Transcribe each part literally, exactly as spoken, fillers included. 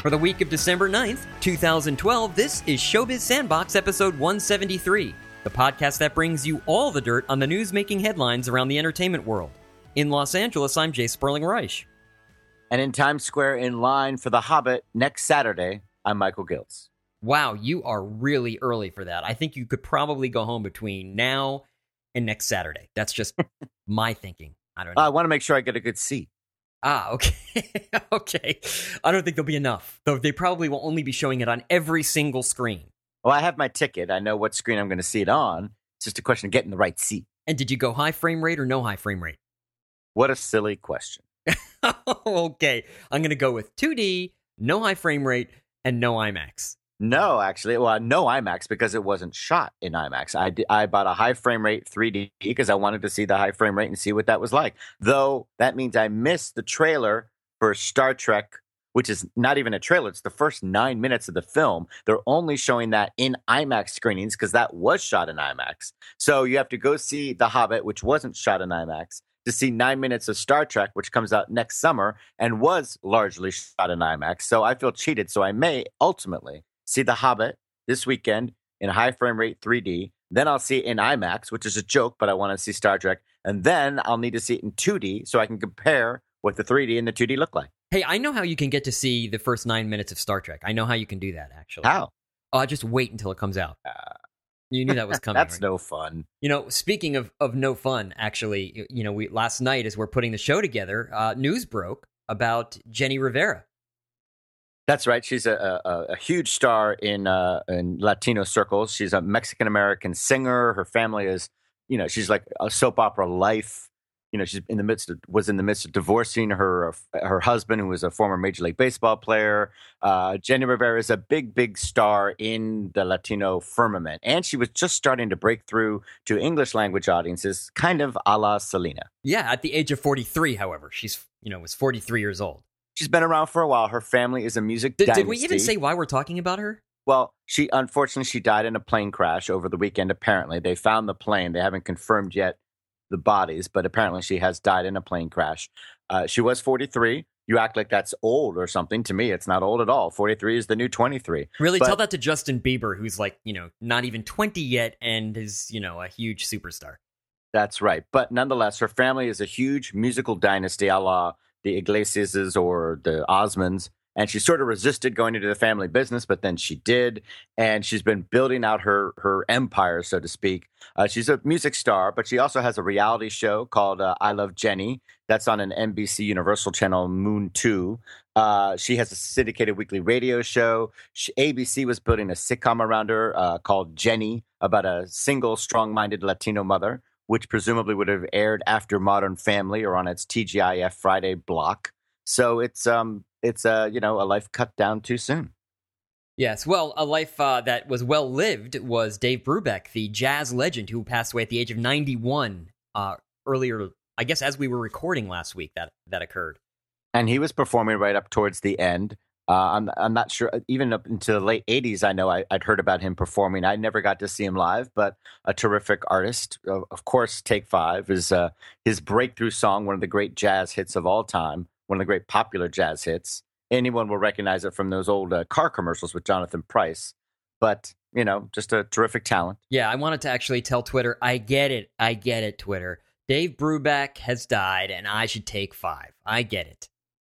For the week of December ninth, twenty twelve, this is Showbiz Sandbox episode one seventy-three, the podcast that brings you all the dirt on the news-making headlines around the entertainment world. In Los Angeles, I'm Jay Sperling Reich. And in Times Square, in line for The Hobbit next Saturday, I'm Michael Giltz. Wow, you are really early for that. I think you could probably go home between now and next Saturday. That's just my thinking. I don't know. I want to make sure I get a good seat. Ah, okay. okay. I don't think there'll be enough, though they probably will only be showing it on every single screen. Well, I have my ticket. I know what screen I'm going to see it on. It's just a question of getting the right seat. And did you go high frame rate or no high frame rate? What a silly question. Okay. I'm going to go with two D, no high frame rate, and no IMAX. No, actually. Well, no IMAX because it wasn't shot in IMAX. I, d- I bought a high frame rate three D because I wanted to see the high frame rate and see what that was like. Though that means I missed the trailer for Star Trek, which is not even a trailer. It's the first nine minutes of the film. They're only showing that in IMAX screenings because that was shot in IMAX. So you have to go see The Hobbit, which wasn't shot in IMAX, to see nine minutes of Star Trek, which comes out next summer and was largely shot in IMAX. So I feel cheated. So I may ultimately see The Hobbit this weekend in high frame rate three D. Then I'll see it in IMAX, which is a joke, but I want to see Star Trek. And then I'll need to see it in two D so I can compare what the three D and the two D look like. Hey, I know how you can get to see the first nine minutes of Star Trek. I know how you can do that, actually. How? Uh, just wait until it comes out. Uh, you knew that was coming. That's right? no fun. You know, speaking of, of no fun, actually, you know, we last night as we're putting the show together, uh, news broke about Jenni Rivera. That's right. She's a, a, a huge star in uh, in Latino circles. She's a Mexican-American singer. Her family is, you know, she's like a soap opera life. You know, she's in the midst of, was in the midst of divorcing her her husband, who was a former Major League Baseball player. Uh, Jenni Rivera is a big, big star in the Latino firmament. And she was just starting to break through to English language audiences, kind of a la Selena. Yeah, at the age of forty-three, however. She's, you know, was forty-three years old. She's been around for a while. Her family is a music did, dynasty. Did we even say why we're talking about her? Well, she unfortunately, she died in a plane crash over the weekend, apparently. They found the plane. They haven't confirmed yet the bodies, but apparently she has died in a plane crash. Uh, she was forty-three. You act like that's old or something. To me, it's not old at all. forty-three is the new twenty-three. Really? But, tell that to Justin Bieber, who's like, you know, not even twenty yet and is, you know, a huge superstar. That's right. But nonetheless, her family is a huge musical dynasty a la the Iglesiases or the Osmonds. And she sort of resisted going into the family business, but then she did. And she's been building out her her empire, so to speak. Uh, she's a music star, but she also has a reality show called uh, I Love Jenny. That's on an N B C Universal channel, Moon two. Uh, she has a syndicated weekly radio show. She, A B C was building a sitcom around her uh, called Jenny, about a single, strong-minded Latino mother, which presumably would have aired after Modern Family or on its T G I F Friday block. So it's um it's a uh, you know a life cut down too soon. Yes, well, a life uh, that was well lived was Dave Brubeck, the jazz legend who passed away at the age of ninety-one. Uh, earlier, I guess, as we were recording last week, that that occurred. And he was performing right up towards the end. Uh, I'm I'm not sure. Even up into the late eighties, I know I, I'd heard about him performing. I never got to see him live, but a terrific artist. Uh, of course, Take Five is uh, his breakthrough song, one of the great jazz hits of all time, one of the great popular jazz hits. Anyone will recognize it from those old uh, car commercials with Jonathan Pryce. But, you know, just a terrific talent. Yeah, I wanted to actually tell Twitter, I get it. I get it, Twitter. Dave Brubeck has died, and I should take five. I get it.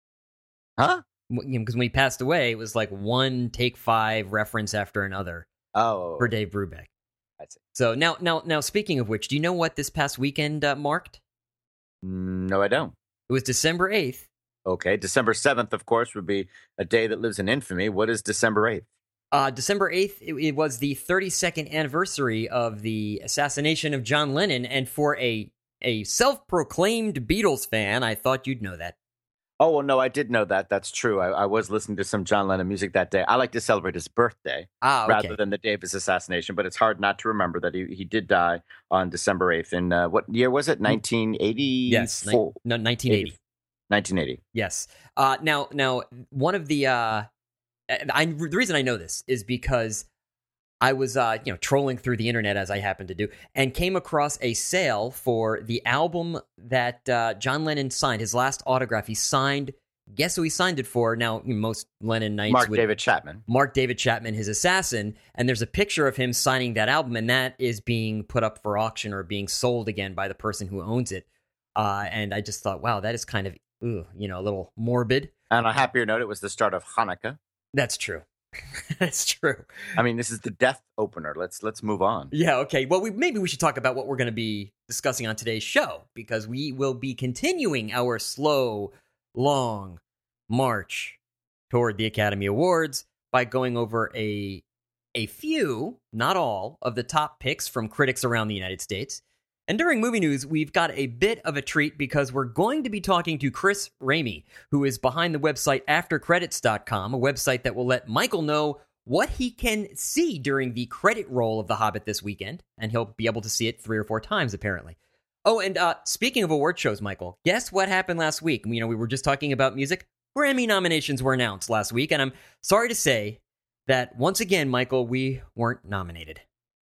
Huh? Because when he passed away, it was like one Take Five reference after another. Oh, for Dave Brubeck. I see. So now, now, now. Speaking of which, do you know what this past weekend uh, marked? No, I don't. It was December eighth. Okay, December seventh, of course, would be a day that lives in infamy. What is December eighth? Uh, December eighth, it, it was the thirty-second anniversary of the assassination of John Lennon, and for a a self-proclaimed Beatles fan, I thought you'd know that. Oh, well, no, I did know that. That's true. I, I was listening to some John Lennon music that day. I like to celebrate his birthday ah, okay. rather than the day of his assassination, but it's hard not to remember that he, he did die on December eighth. In uh, what year was it? nineteen eighty? Yes, ni- no, nineteen eighty. nineteen eighty. Yes. Uh, now, now, one of the uh, I, the reason I know this is because I was, uh, you know, trolling through the internet as I happen to do, and came across a sale for the album that uh, John Lennon signed, his last autograph. He signed guess who he signed it for? Now, most Lennon nights Mark would, David Chapman. Mark David Chapman, his assassin, and there's a picture of him signing that album, and that is being put up for auction or being sold again by the person who owns it. Uh, and I just thought, wow, that is kind of, ooh, you know, a little morbid. On a happier note, it was the start of Hanukkah. That's true. That's true. I mean, this is the death opener. Let's let's move on. Yeah, okay. Well, we, maybe we should talk about what we're going to be discussing on today's show, because we will be continuing our slow, long march toward the Academy Awards by going over a a few, not all, of the top picks from critics around the United States. And during movie news, we've got a bit of a treat because we're going to be talking to Chris Ramey, who is behind the website after credits dot com, a website that will let Michael know what he can see during the credit roll of The Hobbit this weekend, and he'll be able to see it three or four times, apparently. Oh, and uh, speaking of award shows, Michael, guess what happened last week? You know, we were just talking about music. Grammy nominations were announced last week, and I'm sorry to say that, once again, Michael, we weren't nominated.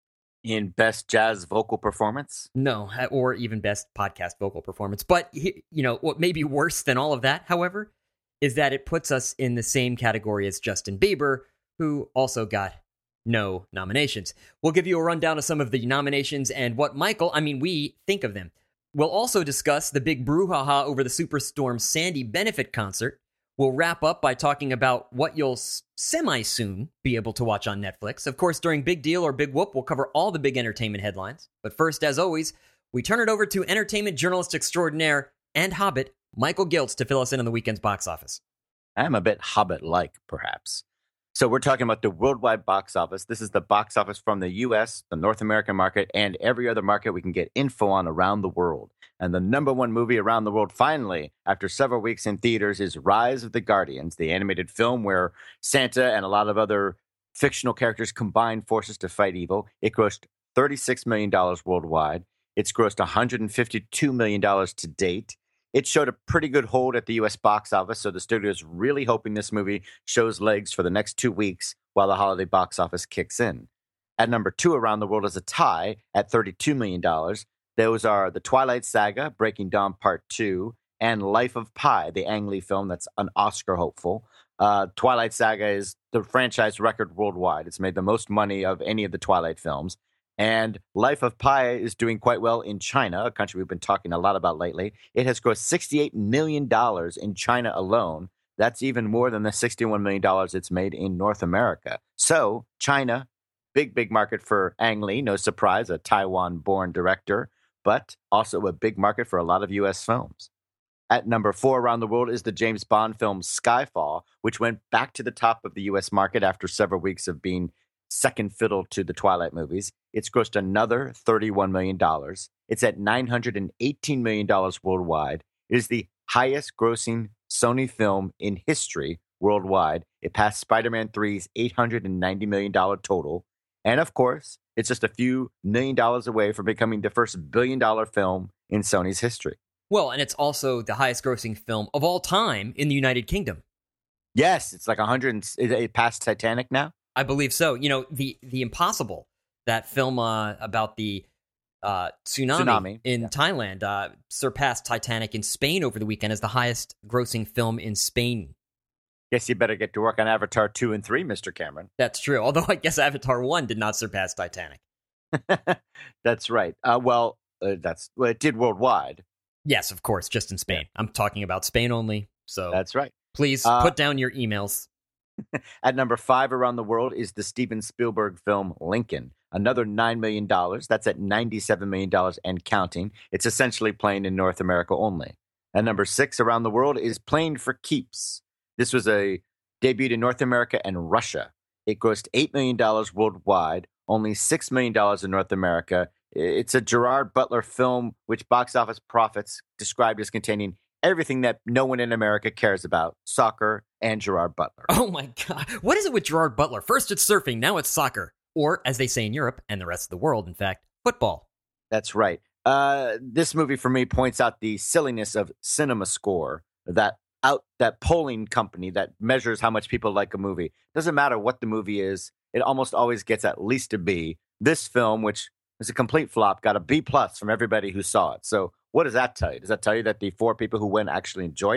In Best Jazz Vocal Performance? No, or even Best Podcast Vocal Performance. But, you know, what may be worse than all of that, however, is that it puts us in the same category as Justin Bieber, who also got no nominations. We'll give you a rundown of some of the nominations and what Michael, I mean, we think of them. We'll also discuss the big brouhaha over the Superstorm Sandy benefit concert. We'll wrap up by talking about what you'll semi-soon be able to watch on Netflix. Of course, during Big Deal or Big Whoop, we'll cover all the big entertainment headlines. But first, as always, we turn it over to entertainment journalist extraordinaire and Hobbit, Michael Giltz, to fill us in on the weekend's box office. I'm a bit Hobbit-like, perhaps. So we're talking about the worldwide box office. This is the box office from the U S, the North American market, and every other market we can get info on around the world. And the number one movie around the world, finally, after several weeks in theaters, is Rise of the Guardians, the animated film where Santa and a lot of other fictional characters combine forces to fight evil. It grossed thirty-six million dollars worldwide. It's grossed one hundred fifty-two million dollars to date. It showed a pretty good hold at the U S box office, so the studio is really hoping this movie shows legs for the next two weeks while the holiday box office kicks in. At number two around the world is a tie at thirty-two million dollars. Those are The Twilight Saga, Breaking Dawn Part two, and Life of Pi, the Ang Lee film that's an Oscar hopeful. Uh, Twilight Saga is the franchise record worldwide. It's made the most money of any of the Twilight films. And Life of Pi is doing quite well in China, a country we've been talking a lot about lately. It has grossed sixty-eight million dollars in China alone. That's even more than the sixty-one million dollars it's made in North America. So China, big, big market for Ang Lee. No surprise, a Taiwan-born director, but also a big market for a lot of U S films. At number four around the world is the James Bond film Skyfall, which went back to the top of the U S market after several weeks of being second fiddle to the Twilight movies. It's grossed another thirty-one million dollars. It's at nine hundred eighteen million dollars worldwide. It is the highest grossing Sony film in history worldwide. It passed Spider-Man three's eight hundred ninety million dollars total. And of course, it's just a few million dollars away from becoming the first billion dollar film in Sony's history. Well, and it's also the highest grossing film of all time in the United Kingdom. Yes, it's like one hundred. It passed Titanic now? I believe so. You know, the the Impossible, that film uh, about the uh, tsunami, Tsunami. in Yeah. Thailand, uh, surpassed Titanic in Spain over the weekend as the highest grossing film in Spain. Guess you better get to work on Avatar two and three, Mister Cameron. That's true. Although I guess Avatar one did not surpass Titanic. That's right. Uh, well, uh, that's well, it did worldwide. Yes, of course, just in Spain. I'm talking about Spain only. So That's right. please Uh, put down your emails. At number five around the world is the Steven Spielberg film Lincoln. Another nine million dollars. That's at ninety-seven million dollars and counting. It's essentially playing in North America only. At number six around the world is Playing for Keeps. This was a debuted in North America and Russia. It grossed eight million dollars worldwide, only six million dollars in North America. It's a Gerard Butler film, which box office profits described as containing everything that no one in America cares about, soccer and Gerard Butler. Oh my God. What is it with Gerard Butler? First it's surfing, now it's soccer. Or, as they say in Europe, and the rest of the world, in fact, football. That's right. Uh, this movie, for me, points out the silliness of CinemaScore, that out that polling company that measures how much people like a movie. Doesn't matter what the movie is, it almost always gets at least a B. This film, which is a complete flop, got a B plus from everybody who saw it. So what does that tell you? Does that tell you that the four people who went actually enjoyed it?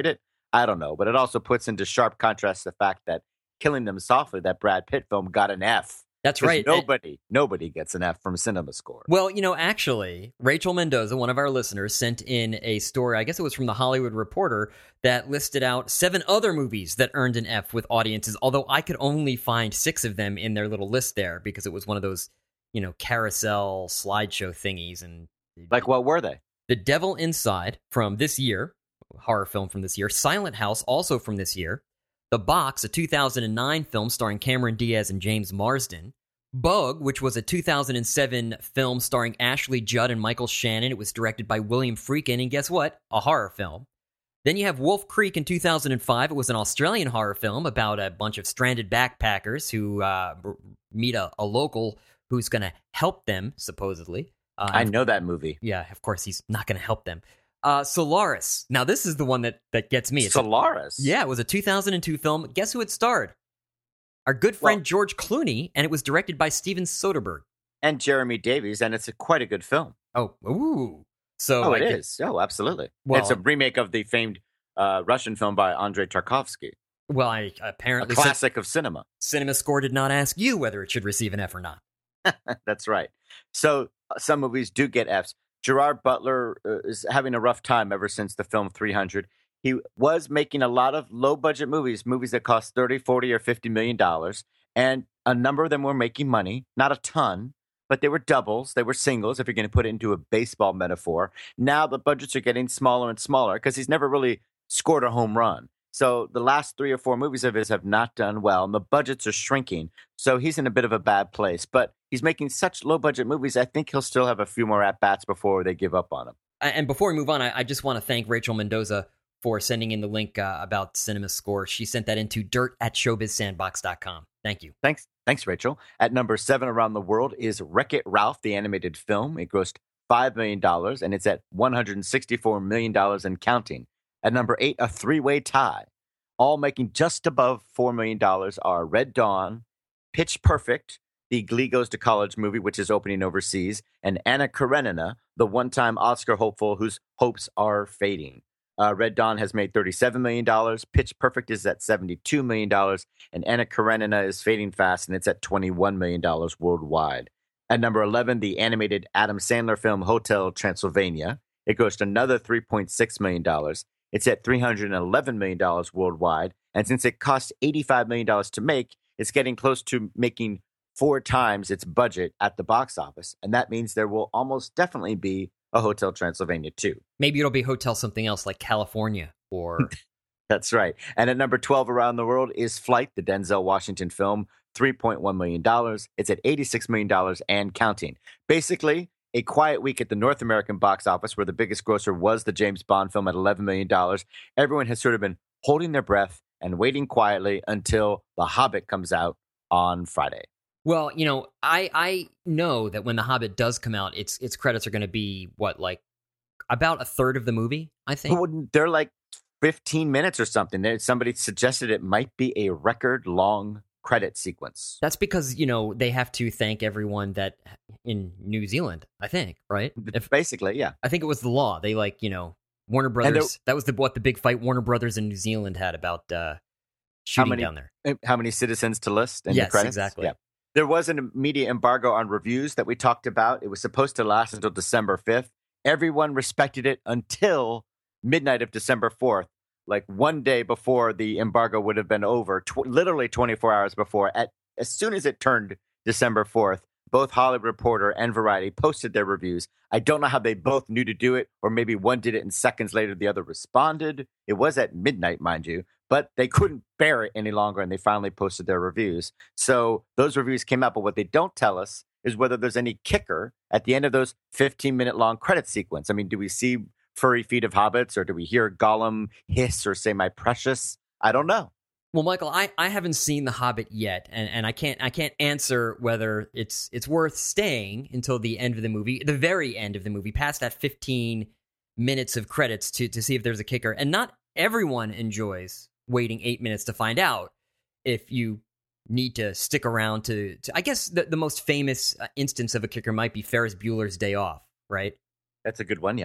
I don't know. But it also puts into sharp contrast the fact that Killing Them Softly, that Brad Pitt film, got an F. That's right. Nobody, and, nobody gets an F from CinemaScore. Well, you know, actually, Rachel Mendoza, one of our listeners, sent in a story, I guess it was from the Hollywood Reporter, that listed out seven other movies that earned an F with audiences, although I could only find six of them in their little list there because it was one of those, you know, carousel slideshow thingies. And like, what were they? The Devil Inside from this year, horror film from this year. Silent House, also from this year. The Box, a two thousand nine film starring Cameron Diaz and James Marsden. Bug, which was a two thousand seven film starring Ashley Judd and Michael Shannon. It was directed by William Friedkin, and guess what? A horror film. Then you have Wolf Creek in two thousand five. It was an Australian horror film about a bunch of stranded backpackers who uh, meet a, a local who's going to help them, supposedly. Uh, I know that movie. Yeah, of course, he's not going to help them. Uh, Solaris. Now, this is the one that, that gets me. It's Solaris? A, yeah, it was a two thousand two film. Guess who it starred? Our good friend well, George Clooney, and it was directed by Steven Soderbergh. And Jeremy Davies, and it's a, quite a good film. Oh, ooh. So oh, I it get, is. Oh, absolutely. Well, it's a remake of the famed uh, Russian film by Andrei Tarkovsky. Well, I apparently... A classic of cinema. CinemaScore did not ask you whether it should receive an F or not. That's right. So some movies do get Fs. Gerard Butler uh, is having a rough time ever since the film three hundred. He was making a lot of low-budget movies, movies that cost thirty, forty, or fifty million dollars, and a number of them were making money, not a ton, but they were doubles, they were singles, if you're going to put it into a baseball metaphor. Now the budgets are getting smaller and smaller because he's never really scored a home run. So the last three or four movies of his have not done well, and the budgets are shrinking. So he's in a bit of a bad place. But he's making such low-budget movies, I think he'll still have a few more at-bats before they give up on him. And before we move on, I, I just want to thank Rachel Mendoza for sending in the link uh, about CinemaScore. She sent that into dirt at showbiz sandbox dot com. Thank you. Thanks, Thanks, Rachel. At number seven around the world is Wreck-It Ralph, the animated film. It grossed five million dollars, and it's at one hundred sixty-four million dollars and counting. At number eight, a three-way tie. All making just above four million dollars are Red Dawn, Pitch Perfect, the Glee Goes to College movie, which is opening overseas, and Anna Karenina, the one-time Oscar hopeful whose hopes are fading. Uh, Red Dawn has made thirty-seven million dollars, Pitch Perfect is at seventy-two million dollars, and Anna Karenina is fading fast, and it's at twenty-one million dollars worldwide. At number eleven, the animated Adam Sandler film Hotel Transylvania. It grossed another three point six million dollars. It's at three hundred eleven million dollars worldwide, and since it cost eighty-five million dollars to make, it's getting close to making four times its budget at the box office, and that means there will almost definitely be a Hotel Transylvania two. Maybe it'll be Hotel something else like California or... That's right. And at number twelve around the world is Flight, the Denzel Washington film, three point one million dollars. It's at eighty-six million dollars and counting. Basically, a quiet week at the North American box office where the biggest grosser was the James Bond film at eleven million dollars. Everyone has sort of been holding their breath and waiting quietly until The Hobbit comes out on Friday. Well, you know, I I know that when The Hobbit does come out, its its credits are going to be, what, like about a third of the movie, I think? They're like fifteen minutes or something. Somebody suggested it might be a record-long credit sequence. That's because, you know, they have to thank everyone that in New Zealand, I think, right? If, Basically, yeah. I think it was the law. They, like, you know, Warner Brothers, that was the what the big fight Warner Brothers in New Zealand had about uh, shooting many, down there. How many citizens to list in yes, the credits? Exactly. Yeah. There was an immediate embargo on reviews that we talked about. It was supposed to last until December fifth. Everyone respected it until midnight of December fourth, like one day before the embargo would have been over, tw- literally twenty-four hours before. At as soon as it turned December fourth, both Hollywood Reporter and Variety posted their reviews. I don't know how they both knew to do it, or maybe one did it and seconds later the other responded. It was at midnight, mind you, but they couldn't bear it any longer, and they finally posted their reviews. So those reviews came out, but what they don't tell us is whether there's any kicker at the end of those fifteen-minute long credit sequence. I mean, do we see furry feet of hobbits, or do we hear Gollum hiss or say, "My precious"? I don't know. Well, Michael, I, I haven't seen The Hobbit yet, and, and I can't I can't answer whether it's it's worth staying until the end of the movie, the very end of the movie, past that fifteen minutes of credits to to see if there's a kicker. And not everyone enjoys waiting eight minutes to find out. If you need to stick around to, to I guess the, the most famous instance of a kicker might be Ferris Bueller's Day Off, right? That's a good one, yeah.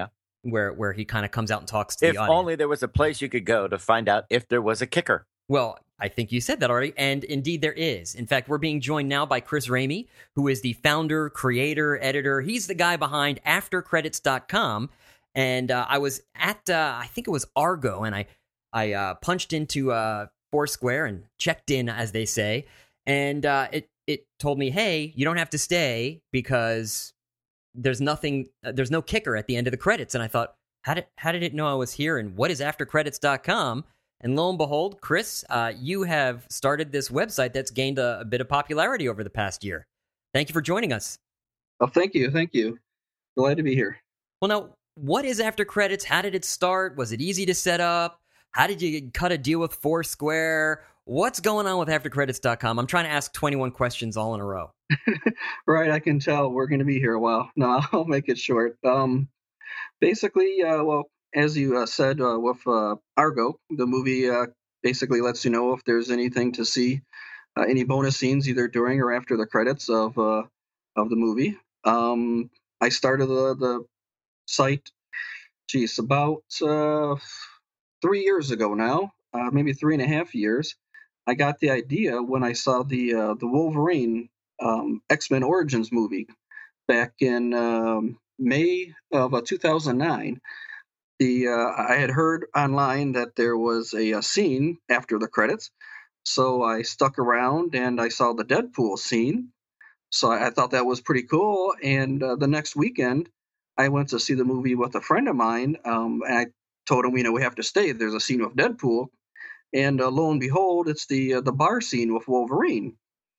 where where he kind of comes out and talks to if the audience. only there was a place you could go to find out if there was a kicker. Well, I think you said that already, and indeed there is. In fact, we're being joined now by Chris Ramey, who is the founder, creator, editor. He's the guy behind after credits dot com. And uh, I was at, uh, I think it was Argo, and I, I uh, punched into uh, Foursquare and checked in, as they say, and uh, it, it told me, hey, you don't have to stay because there's nothing, uh, there's no kicker at the end of the credits. And I thought, how did, how did it know I was here, and what is after credits dot com? And lo and behold, Chris, uh, you have started this website that's gained a, a bit of popularity over the past year. Thank you for joining us. Oh, thank you. Thank you. Glad to be here. Well, now, what is After Credits? How did it start? Was it easy to set up? How did you cut a deal with Foursquare? What's going on with after credits dot com? I'm trying to ask twenty-one questions all in a row. Right, I can tell we're going to be here a while. No, I'll make it short. Um, basically, uh, well, as you uh, said, uh, with uh, Argo, the movie uh, basically lets you know if there's anything to see, uh, any bonus scenes either during or after the credits of uh, of the movie. Um, I started the, the site, geez, about uh, three years ago now, uh, maybe three and a half years. I got the idea when I saw the uh, the Wolverine um, X-Men Origins movie back in um, May of uh, two thousand nine. The uh, I had heard online that there was a, a scene after the credits, so I stuck around and I saw the Deadpool scene. So I, I thought that was pretty cool. And uh, the next weekend, I went to see the movie with a friend of mine, um, and I told him, you know, we have to stay. There's a scene with Deadpool, and uh, lo and behold, it's the uh, the bar scene with Wolverine.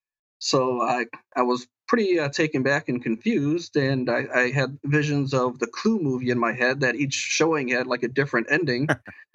So I I was pretty uh, taken back and confused, and I, I had visions of the Clue movie in my head that each showing had like a different ending.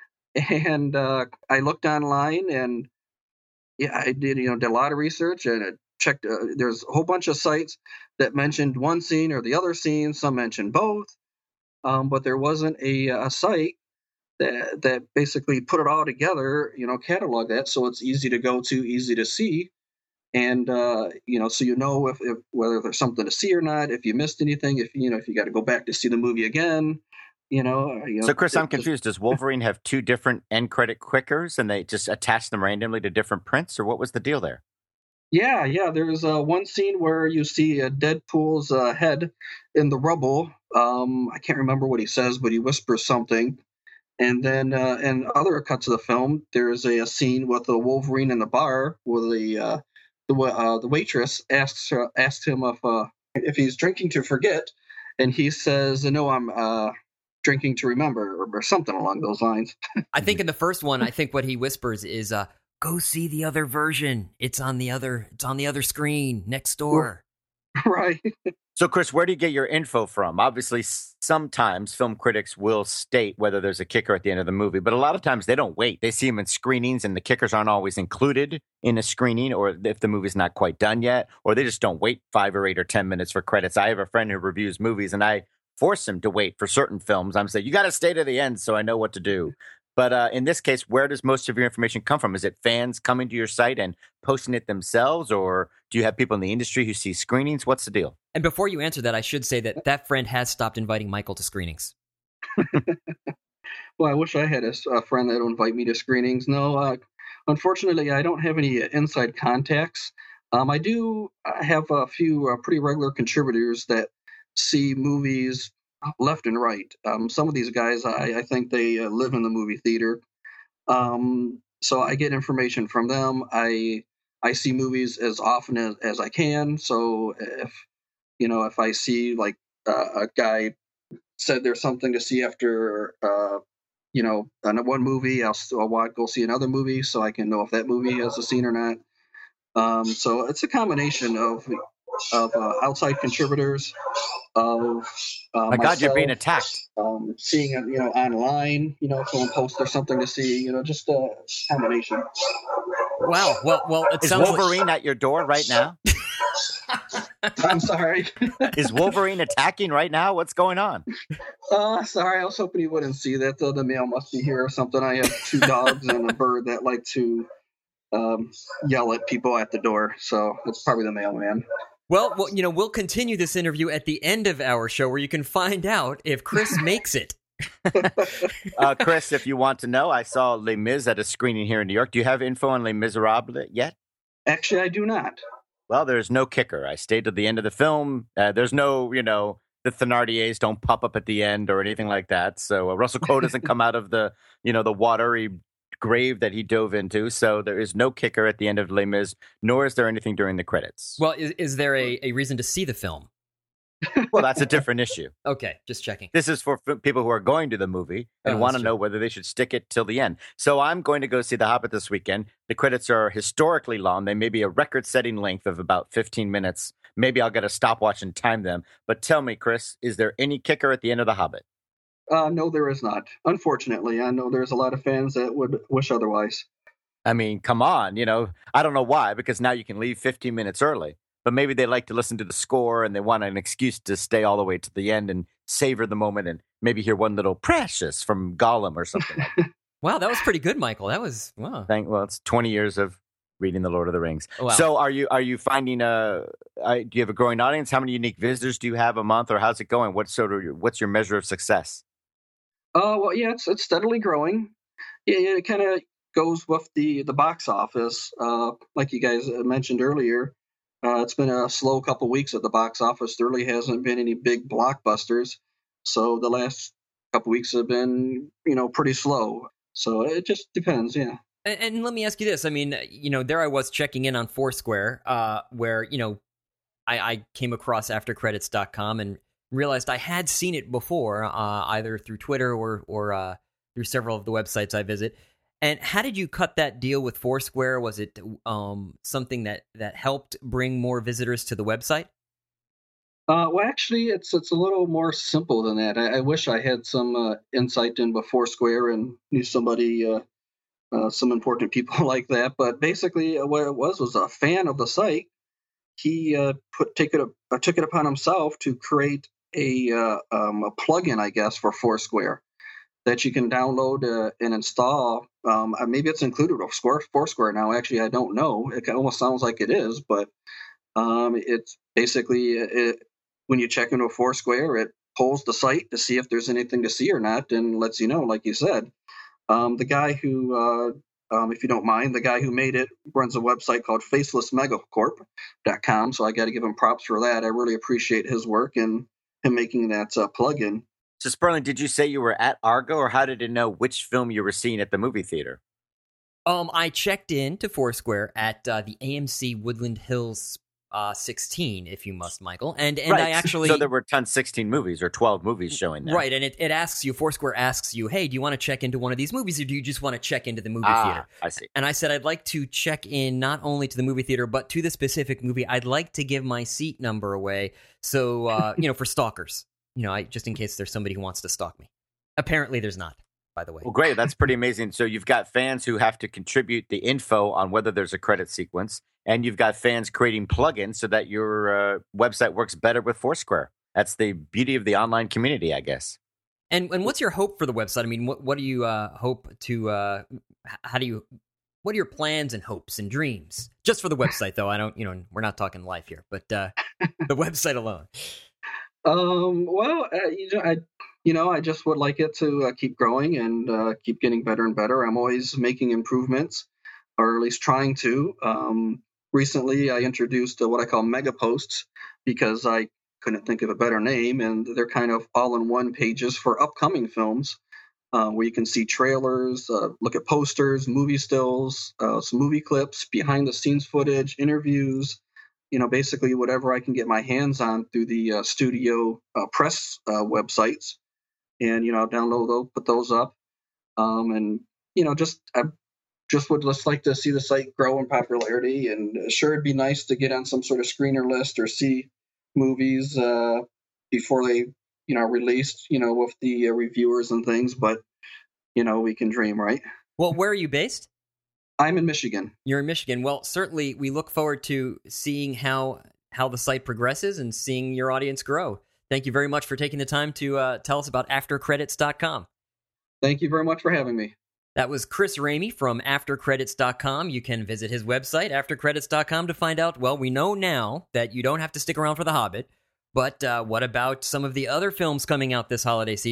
And uh, I looked online, and yeah, I did you know did a lot of research, and it checked. Uh, there's a whole bunch of sites that mentioned one scene or the other scene. Some mentioned both, um, but there wasn't a, a site that that basically put it all together. You know, catalog that so it's easy to go to, easy to see. And, uh, you know, so you know if, if whether there's something to see or not, if you missed anything, if, you know, if you got to go back to see the movie again, you know. You know so, Chris, I'm just, confused. Does Wolverine have two different end credit quickers and they just attach them randomly to different prints, or what was the deal there? Yeah, yeah. There's uh, one scene where you see uh, Deadpool's uh, head in the rubble. Um, I can't remember what he says, but he whispers something. And then uh, in other cuts of the film, there's a, a scene with a Wolverine in the bar with the uh, the uh, the waitress asks uh, asks him if uh, if he's drinking to forget, and he says, "No, I'm uh, drinking to remember," or, or something along those lines. I think in the first one, I think what he whispers is, uh, "Go see the other version. It's on the other. It's on the other screen next door." Right. So, Chris, where do you get your info from? Obviously, sometimes film critics will state whether there's a kicker at the end of the movie, but a lot of times they don't wait. They see them in screenings, and the kickers aren't always included in a screening, or if the movie's not quite done yet, or they just don't wait five or eight or ten minutes for credits. I have a friend who reviews movies, and I force him to wait for certain films. I'm saying, you got to stay to the end so I know what to do. But uh, in this case, where does most of your information come from? Is it fans coming to your site and posting it themselves, or do you have people in the industry who see screenings? What's the deal? And before you answer that, I should say that that friend has stopped inviting Michael to screenings. Well, I wish I had a, a friend that would invite me to screenings. No, uh, unfortunately, I don't have any inside contacts. Um, I do have a few uh, pretty regular contributors that see movies left and right. Um, some of these guys, I, I think they uh, live in the movie theater. Um, so I get information from them. I I see movies as often as, as I can. So if, you know, if I see like uh, a guy said there's something to see after, uh, you know, on one movie, I'll, I'll go see another movie so I can know if that movie has a scene or not. Um, so it's a combination of of uh, outside contributors, of uh, my God, myself, you're being attacked. Um, seeing it, you know, online, you know, if someone posts or something to see, you know, just a combination. Wow. Well, well, it Is sounds Wolverine like... at your door right now? I'm sorry. Is Wolverine attacking right now? What's going on? Uh, sorry, I was hoping you wouldn't see that. The, the mail must be here or something. I have two dogs and a bird that like to um, yell at people at the door, so it's probably the mailman. Well, well, you know, we'll continue this interview at the end of our show where you can find out if Chris makes it. uh, Chris, if you want to know, I saw Les Mis at a screening here in New York. Do you have info on Les Miserables yet? Actually, I do not. Well, there's no kicker. I stayed to the end of the film. Uh, there's no, you know, the Thenardiers don't pop up at the end or anything like that. So uh, Russell Crowe doesn't come out of the, you know, the watery grave that he dove into. So there is no kicker at the end of Les Mis, nor is there anything during the credits. Well, is, is there a, a reason to see the film? Well, that's a different issue. Okay, just checking. This is for f- people who are going to the movie and Oh, want that's to true. know whether they should stick it till the end. So I'm going to go see The Hobbit this weekend. The credits are historically long. They may be a record-setting length of about fifteen minutes. Maybe I'll get a stopwatch and time them. But tell me, Chris, is there any kicker at the end of The Hobbit? Uh, no, there is not. Unfortunately, I know there's a lot of fans that would wish otherwise. I mean, come on, you know, I don't know why, because now you can leave fifteen minutes early. But maybe they like to listen to the score and they want an excuse to stay all the way to the end and savor the moment and maybe hear one little precious from Gollum or something like that. Wow, that was pretty good, Michael. That was, wow. Thank, well, it's twenty years of reading The Lord of the Rings. Wow. So are you are you finding a, uh, do you have a growing audience? How many unique visitors do you have a month, or how's it going? What's sort of your, what's your measure of success? Uh, well, yeah, it's it's steadily growing. Yeah, yeah, it kind of goes with the the box office. Uh, like you guys mentioned earlier, uh, it's been a slow couple weeks at the box office. There really hasn't been any big blockbusters, so the last couple weeks have been, you know, pretty slow. So it just depends, yeah. And, and let me ask you this. I mean, you know, there I was checking in on Foursquare, uh, where, you know, I, I came across after credits dot com and realized I had seen it before, uh, either through Twitter or, or uh, through several of the websites I visit. And how did you cut that deal with Foursquare? Was it um, something that, that helped bring more visitors to the website? Uh, well, actually, it's it's a little more simple than that. I, I wish I had some uh, insight into Foursquare and knew somebody, uh, uh, some important people like that. But basically, uh, what it was was a fan of the site. He uh, put take it uh, took it upon himself to create a uh, um, a plugin, I guess, for Foursquare that you can download uh, and install. Um, uh, maybe it's included with Square, Foursquare now. Actually, I don't know. It almost sounds like it is, but um, it's basically it, when you check into Foursquare, it polls the site to see if there's anything to see or not, and lets you know, like you said. Um, the guy who, uh, um, if you don't mind, the guy who made it runs a website called faceless megacorp dot com, so I got to give him props for that. I really appreciate his work and him making that uh, plugin. So Sperling, did you say you were at Argo, or how did it know which film you were seeing at the movie theater? Um, I checked in to Foursquare at uh, the A M C Woodland Hills uh, sixteen, if you must, Michael. And and right. I actually... So there were ton sixteen movies or twelve movies showing there. Right, and it, it asks you, Foursquare asks you, hey, do you want to check into one of these movies, or do you just want to check into the movie ah, theater? I see. And I said I'd like to check in not only to the movie theater, but to the specific movie. I'd like to give my seat number away, so, uh, you know, for stalkers. You know, I, just in case there's somebody who wants to stalk me. Apparently there's not, by the way. Well, great. That's pretty amazing. So you've got fans who have to contribute the info on whether there's a credit sequence, and you've got fans creating plugins so that your uh, website works better with Foursquare. That's the beauty of the online community, I guess. And and what's your hope for the website? I mean, what what do you uh, hope to? Uh, how do you? What are your plans and hopes and dreams? Just for the website, though. I don't. You know, we're not talking life here, but uh, the website alone. Um, well, uh, you know, I, you know, I just would like it to uh, keep growing and uh, keep getting better and better. I'm always making improvements, or at least trying to. Um, recently, I introduced uh, what I call mega posts because I couldn't think of a better name, and they're kind of all-in-one pages for upcoming films, uh, where you can see trailers, uh, look at posters, movie stills, uh, some movie clips, behind-the-scenes footage, interviews. You know, basically whatever I can get my hands on through the uh, studio uh, press uh, websites, and you know, download those, put those up, um, and you know, just I just would just like to see the site grow in popularity. And sure, it'd be nice to get on some sort of screener list or see movies uh, before they, you know, released, you know, with the uh, reviewers and things. But you know, we can dream, right? Well, where are you based? I'm in Michigan. You're in Michigan. Well, certainly we look forward to seeing how how the site progresses and seeing your audience grow. Thank you very much for taking the time to uh, tell us about after credits dot com. Thank you very much for having me. That was Chris Ramey from after credits dot com. You can visit his website, after credits dot com, to find out, well, we know now that you don't have to stick around for The Hobbit, but uh, what about some of the other films coming out this holiday season?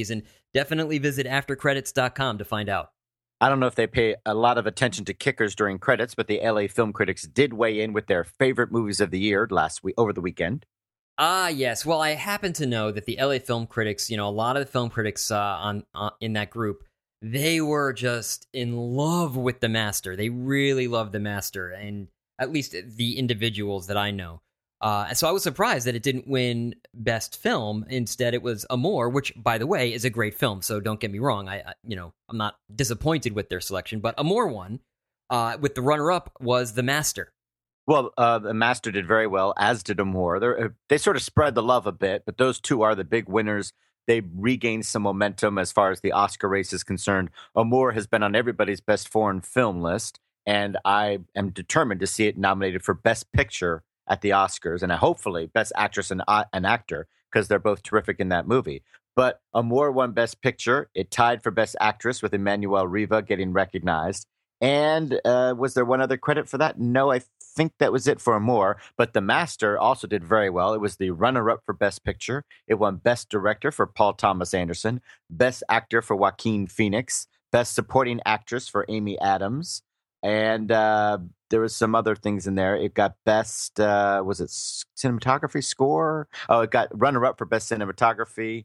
definitely visit after credits dot com to find out. I don't know if they pay a lot of attention to kickers during credits, but the L A Film Critics did weigh in with their favorite movies of the year last week over the weekend. Ah, yes. Well, I happen to know that the L A Film Critics, you know, a lot of the film critics uh, on uh, in that group, they were just in love with The Master. They really loved The Master, and at least the individuals that I know. Uh, and so I was surprised that it didn't win Best Film. Instead, it was Amour, which, by the way, is a great film. So don't get me wrong. I, I you know, I'm not disappointed with their selection, but Amour won. Uh, with the runner-up was The Master. Well, uh, The Master did very well, as did Amour. They're, they sort of spread the love a bit, but those two are the big winners. They regained some momentum as far as the Oscar race is concerned. Amour has been on everybody's best foreign film list, and I am determined to see it nominated for Best Picture at the Oscars, and hopefully Best Actress and, uh, and Actor, because they're both terrific in that movie. But Amour won Best Picture. It tied for Best Actress with Emmanuelle Riva getting recognized. And uh, was there one other credit for that? No, I think that was it for Amour. But The Master also did very well. It was the runner-up for Best Picture. It won Best Director for Paul Thomas Anderson, Best Actor for Joaquin Phoenix, Best Supporting Actress for Amy Adams, and uh, there was some other things in there. It got Best, uh, was it Cinematography Score? Oh, it got runner-up for Best Cinematography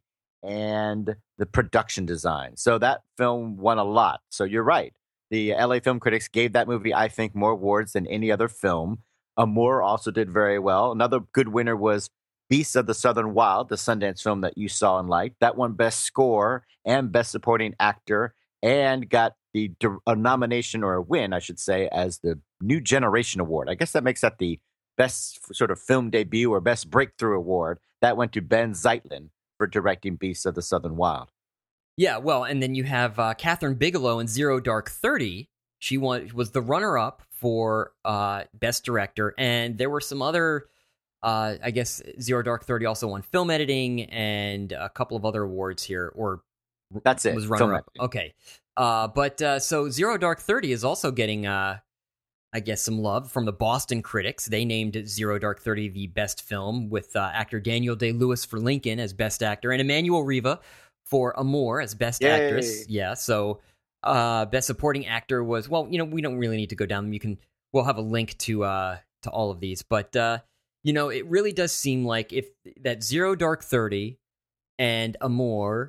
and the Production Design. So that film won a lot. So you're right. The L A Film Critics gave that movie, I think, more awards than any other film. Amour also did very well. Another good winner was Beasts of the Southern Wild, the Sundance film that you saw and liked. That won Best Score and Best Supporting Actor and got the a nomination, or a win, I should say, as the New Generation Award. I guess that makes that the best sort of film debut or best breakthrough award. That went to Ben Zeitlin for directing Beasts of the Southern Wild. Yeah, well, and then you have uh, Catherine Bigelow in Zero Dark Thirty. She won, was the runner-up for uh, Best Director, and there were some other, uh, I guess Zero Dark Thirty also won Film Editing and a couple of other awards here, or that's it. Was runner-up. Okay. Uh, but uh, so Zero Dark Thirty is also getting, uh, I guess, some love from the Boston critics. They named Zero Dark Thirty the best film, with uh, actor Daniel Day-Lewis for Lincoln as Best Actor and Emmanuelle Riva for Amour as Best Yay. Actress. Yeah, so uh, Best Supporting Actor was, well, you know, we don't really need to go down them. You can, we'll have a link to uh, to all of these. But, uh, you know, it really does seem like if that Zero Dark Thirty and Amour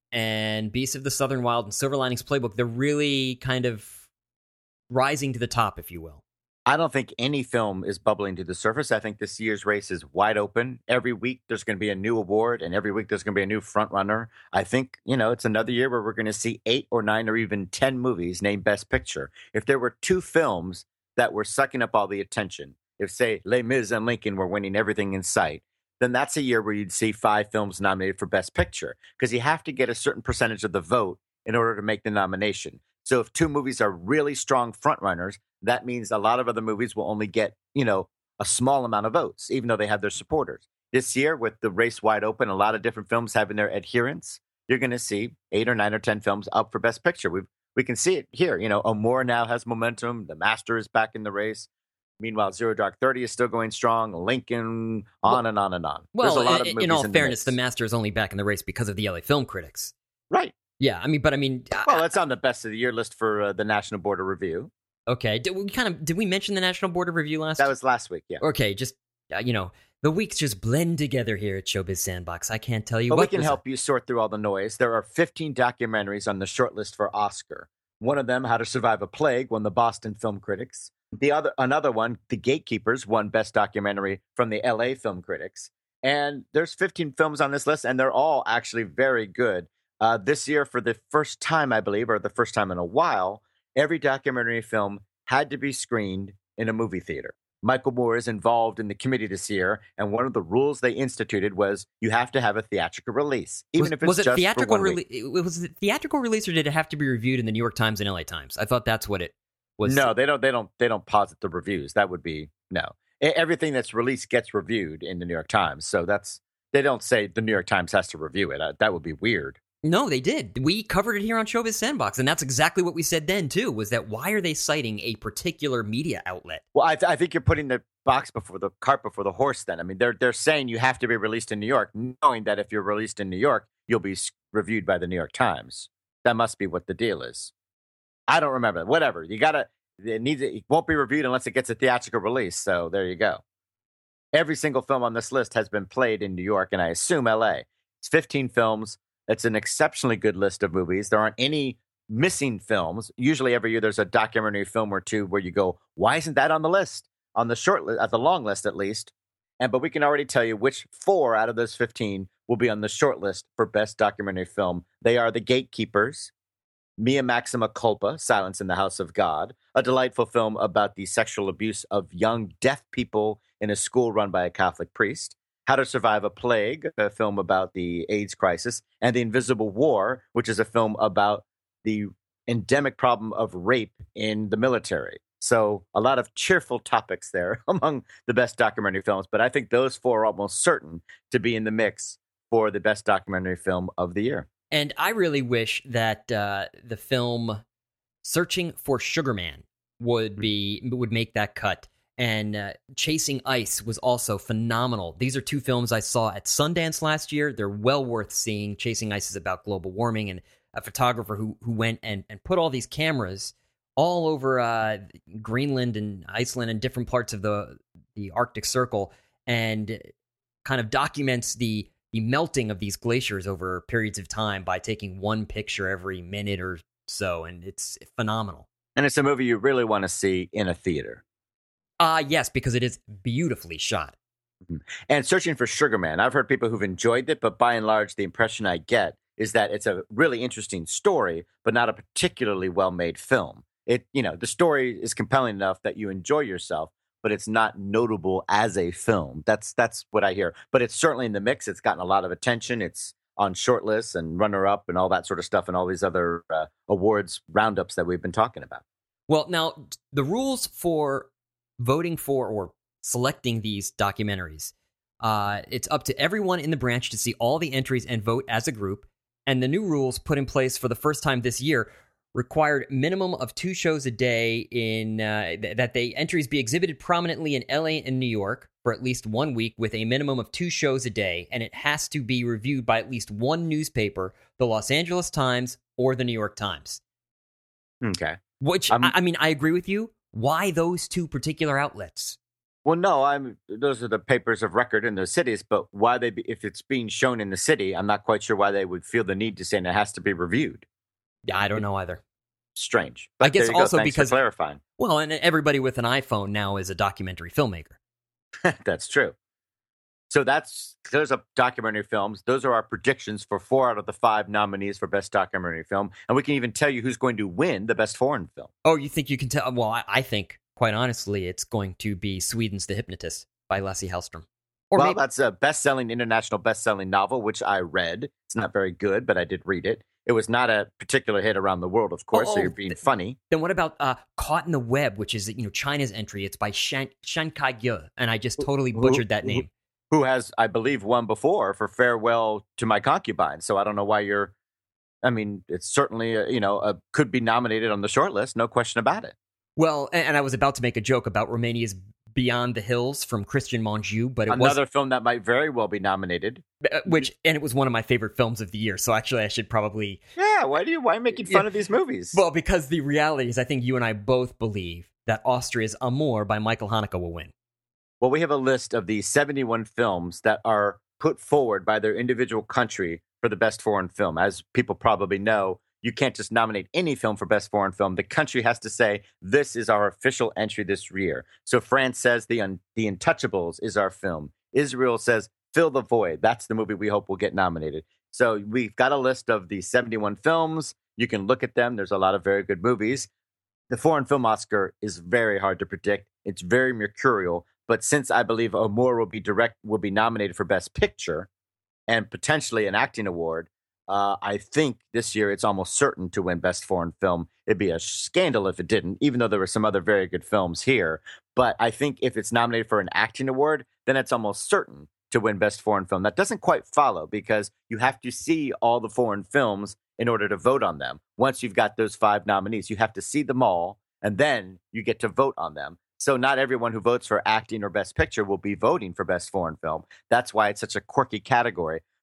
and Beasts of the Southern Wild and Silver Linings Playbook, they're really kind of rising to the top, if you will. I don't think any film is bubbling to the surface. I think this year's race is wide open. Every week there's going to be a new award, and every week there's going to be a new front runner. I think, you know, it's another year where we're going to see eight or nine or even ten movies named Best Picture. If there were two films that were sucking up all the attention, if, say, Les Mis and Lincoln were winning everything in sight, then that's a year where you'd see five films nominated for Best Picture, because you have to get a certain percentage of the vote in order to make the nomination. So if two movies are really strong frontrunners, that means a lot of other movies will only get, you know, a small amount of votes, even though they have their supporters. This year, with the race wide open, a lot of different films having their adherents, you're going to see eight or nine or ten films up for Best Picture. We we can see it here. You know, Amour now has momentum. The Master is back in the race. Meanwhile, Zero Dark Thirty is still going strong. Lincoln, on well, and on and on. Well, There's a lot of in, movies in all in fairness, the, the Master is only back in the race because of the L A Film Critics. Right. Yeah, I mean, but I mean... Well, it's on the best of the year list for uh, the National Board of Review. Okay. Did we kind of did we mention the National Board of Review last? That was last week, yeah. Okay, just, uh, you know, the weeks just blend together here at Showbiz Sandbox. I can't tell you but what... we can help you sort through all the noise. There are fifteen documentaries on the shortlist for Oscar. One of them, How to Survive a Plague, won the Boston Film Critics. The other, another one, The Gatekeepers, won Best Documentary from the L A Film Critics. And there's fifteen films on this list, and they're all actually very good. Uh, this year, for the first time, I believe, or the first time in a while, every documentary film had to be screened in a movie theater. Michael Moore is involved in the committee this year, and one of the rules they instituted was you have to have a theatrical release, even was, if it's was it just theatrical for one rele- week. Was it theatrical release, or did it have to be reviewed in the New York Times and L A Times? I thought that's what it was. No, they don't. They don't. They don't posit the reviews. That would be no. Everything that's released gets reviewed in the New York Times. So that's they don't say the New York Times has to review it. Uh, that would be weird. No, they did. We covered it here on Showbiz Sandbox, and that's exactly what we said then, too, was that why are they citing a particular media outlet? Well, I, th- I think you're putting the box before the cart before the horse then. I mean, they're they're saying you have to be released in New York, knowing that if you're released in New York, you'll be reviewed by the New York Times. That must be what the deal is. I don't remember. Whatever. You got to, it needs, it won't be reviewed unless it gets a theatrical release. So there you go. Every single film on this list has been played in New York, and I assume L A. It's fifteen films. It's an exceptionally good list of movies. There aren't any missing films. Usually every year there's a documentary film or two where you go, why isn't that on the list? On the short list, at the long list at least. And but we can already tell you which four out of those fifteen will be on the short list for best documentary film. They are The Gatekeepers, Mia Maxima Culpa, Silence in the House of God, a delightful film about the sexual abuse of young deaf people in a school run by a Catholic priest, How to Survive a Plague, a film about the AIDS crisis, and The Invisible War, which is a film about the endemic problem of rape in the military. So a lot of cheerful topics there among the best documentary films, but I think those four are almost certain to be in the mix for the best documentary film of the year. And I really wish that uh, the film Searching for Sugar Man would be would make that cut. And uh, Chasing Ice was also phenomenal. These are two films I saw at Sundance last year. They're well worth seeing. Chasing Ice is about global warming and a photographer who who went and, and put all these cameras all over uh, Greenland and Iceland and different parts of the the Arctic Circle and kind of documents the the melting of these glaciers over periods of time by taking one picture every minute or so, and it's phenomenal. And it's a movie you really want to see in a theater. Uh, yes, because it is beautifully shot. Mm-hmm. And Searching for Sugar Man, I've heard people who've enjoyed it, but by and large, the impression I get is that it's a really interesting story, but not a particularly well-made film. It, you know, the story is compelling enough that you enjoy yourself, but it's not notable as a film. That's that's what I hear. But it's certainly in the mix. It's gotten a lot of attention. It's on short lists and runner-up and all that sort of stuff and all these other uh, awards roundups that we've been talking about. Well, now, the rules for voting for or selecting these documentaries, uh, it's up to everyone in the branch to see all the entries and vote as a group. And the new rules put in place for the first time this year required minimum of two shows a day in uh, th- that the entries be exhibited prominently in L A and New York for at least one week with a minimum of two shows a day, and it has to be reviewed by at least one newspaper, the Los Angeles Times or the New York Times. Okay. Which, Um, I, I mean, I agree with you. Why those two particular outlets? Well, no, I'm. Those are the papers of record in those cities. But why they, be, if it's being shown in the city, I'm not quite sure why they would feel the need to say it has to be reviewed. Yeah, I don't know either. Strange. But I guess there you also go. Thanks because for clarifying. Well, and everybody with an iPhone now is a documentary filmmaker. That's true. So that's those are documentary films. Those are our predictions for four out of the five nominees for best documentary film, and we can even tell you who's going to win the best foreign film. Oh, you think you can tell? Well, I, I think, quite honestly, it's going to be Sweden's The Hypnotist by Lasse Hallström. Or well, maybe, that's a best-selling international best-selling novel, which I read. It's not very good, but I did read it. It was not a particular hit around the world, of course. Oh, so you're being th- funny. Then what about uh, Caught in the Web, which is you know China's entry? It's by Shan Shan Kai-gye, and I just totally butchered that name. Who has, I believe, won before for Farewell to My Concubine. So I don't know why you're. I mean, it's certainly uh, you know uh, could be nominated on the short list, no question about it. Well, and, and I was about to make a joke about Romania's Beyond the Hills from Christian Mongeau, but it another was film that might very well be nominated. uh, which and it was one of my favorite films of the year. So actually, I should probably Yeah, why do you why are you making fun Yeah. of these movies? well because the reality is, I think you and I both believe that Austria's Amour by Michael Haneke will win. Well, we have a list of the seventy-one films that are put forward by their individual country for the best foreign film. As people probably know, you can't just nominate any film for best foreign film. The country has to say, this is our official entry this year. So France says The, Un- the Untouchables is our film. Israel says Fill the Void. That's the movie we hope will get nominated. So we've got a list of the seventy-one films. You can look at them. There's a lot of very good movies. The foreign film Oscar is very hard to predict. It's very mercurial. But since I believe Amour will be direct, will be nominated for Best Picture and potentially an acting award, uh, I think this year it's almost certain to win Best Foreign Film. It'd be a scandal if it didn't, even though there were some other very good films here. But I think if it's nominated for an acting award, then it's almost certain to win Best Foreign Film. That doesn't quite follow because you have to see all the foreign films in order to vote on them. Once you've got those five nominees, you have to see them all, and then you get to vote on them. So not everyone who votes for acting or Best Picture will be voting for Best Foreign Film. That's why it's such a quirky category.